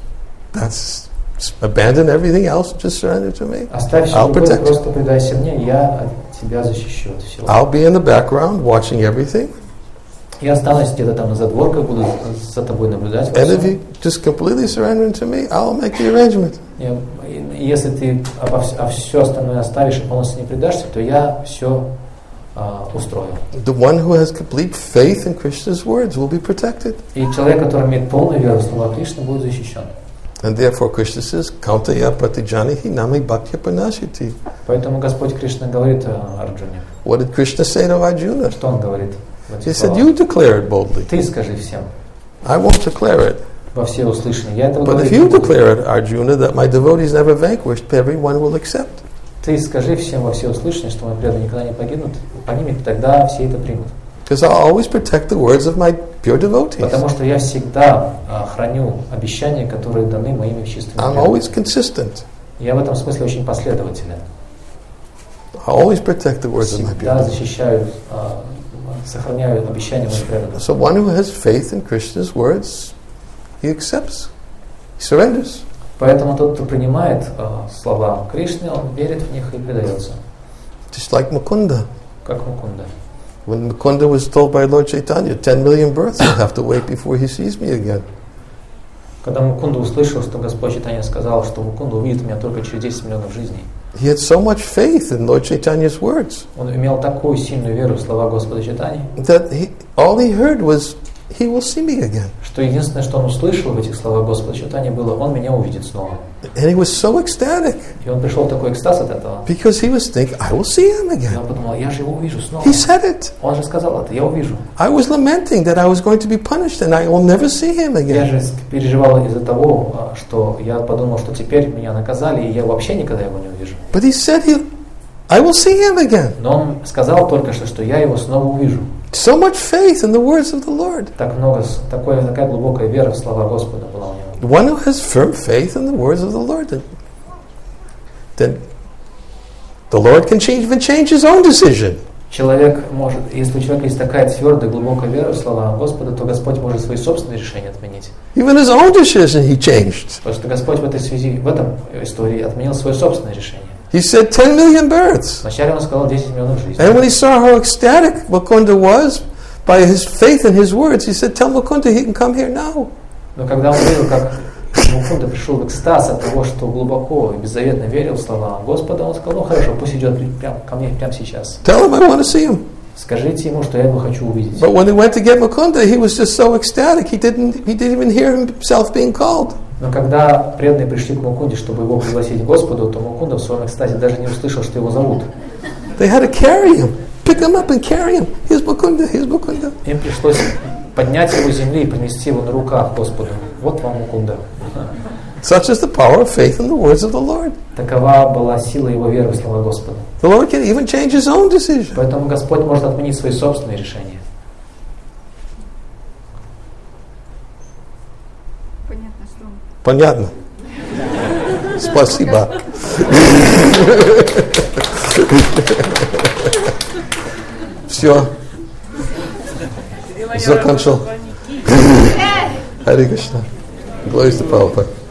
A: That's abandon everything else, just surrender to me.
B: Оставь все
A: I'll
B: другое,
A: protect you.
B: просто предайся мне, я тебя защищу от всего.
A: I'll be in the background watching everything.
B: Я останусь где-то там на задворках, буду за тобой наблюдать. во
A: And if
B: всем.
A: you just completely surrender to me, I'll make the arrangement.
B: И если ты все остальное оставишь и полностью не предашься, то я все устрою.
A: The one who has complete faith in Krishna's words will be protected.
B: И человек, который имеет полную веру в слова Кришны, будет защищен.
A: And therefore Krishna says, Kauntaya pratijanihi nami bhaktya panashiti.
B: Поэтому Господь Кришна говорит Арджуне.
A: What did Krishna say to Arjuna?
B: Что Он говорит в
A: He
B: этих
A: said,
B: словах?
A: you declare it boldly.
B: Ты скажи всем
A: I won't declare it.
B: во все услышанные. Я этого
A: But
B: говорить
A: if
B: не
A: you
B: буду.
A: declare it, Arjuna, that my devotees never vanquished, everyone will accept.
B: Ты скажи всем во все услышанные, что мои преданные никогда не погибнут, тогда все это примут.
A: Because I'll always protect the words of my pure devotees.
B: Потому что я всегда храню обещания, которые даны моими чистыми
A: I'm
B: преданными.
A: always consistent.
B: Я в этом смысле очень последователен.
A: I always protect the words of my pure
B: Всегда
A: devotees.
B: защищаю, сохраняю обещания моих преданных.
A: So one who has faith in Krishna's words, he accepts, he surrenders.
B: Поэтому тот, кто принимает слова Кришны, он верит в них и предается,
A: Just like Mukunda.
B: как Мукунда.
A: When Mukunda was told by Lord Chaitanya, 10 million births will have to wait before he sees me again.
B: Когда Мукунда услышал, что Господь Чайтанья сказал, что Мукунда увидит меня только через 10 миллионов жизней,
A: He had so much faith in Lord Chaitanya's words
B: он имел такую сильную веру в слова Господа Чайтаньи,
A: that all he heard was, he will see me again.
B: что единственное, что он услышал в этих словах Господа Чайтаньи, было: «Он меня увидит снова».
A: And he was so ecstatic
B: И он пришел в такой экстаз от этого.
A: because he was thinking, I will see him
B: И
A: again.
B: он подумал: я же его увижу снова.
A: He said it.
B: Он же сказал это: я увижу.
A: I was lamenting that I was going to be punished and I will never see him
B: Я
A: again.
B: же переживал из-за того, что я подумал, что теперь меня наказали, и я вообще никогда его не увижу.
A: But he said, I will see him again.
B: Но он сказал только что я его снова увижу.
A: So much faith in the words of the Lord.
B: Такая глубокая вера в слова Господа была у него.
A: One who has firm faith in the words of the Lord, then the Lord can even change his own decision.
B: Человек может, если у человека есть такая твердая, глубокая вера в слова Господа, то Господь может свои собственные решения отменить.
A: Even his own decision he changed.
B: Потому что Господь в этой связи, в этом истории отменил свое собственное решение.
A: He said 10 million births.
B: Вначале он сказал 10 миллионов жизней.
A: And when he saw how ecstatic Mukunda was by his faith in his words, he said, tell Mukunda he can come here now.
B: Но когда он видел, как Мукунда пришел в экстаз от того, что глубоко и беззаветно верил в слова Господа, он сказал: ну хорошо, пусть идет прямо ко мне прямо сейчас.
A: Tell him I want to see him.
B: Скажите ему, что я его хочу увидеть.
A: But when he went to get Mukunda, he was just so ecstatic, he didn't even hear himself being called.
B: Но когда преданные пришли к Мукунде, чтобы его пригласить к Господу, то Мукунда в своем экстазе даже не услышал, что его зовут.
A: They had to carry him, pick him up and carry him. Here's Mukunda, here's Mukunda.
B: Им пришлось поднять его с земли и принести его на руках Господу. Вот вам Мукунда.
A: Such is the power of faith in the words of the Lord.
B: Такова была сила его веры в слова Господа.
A: The Lord can even change his own decision.
B: Поэтому Господь может отменить свои собственные решения.
F: Понятно, что
A: Понятно. Спасибо. Все. Закончил. Харе Кришна. Glories to Prabhupada.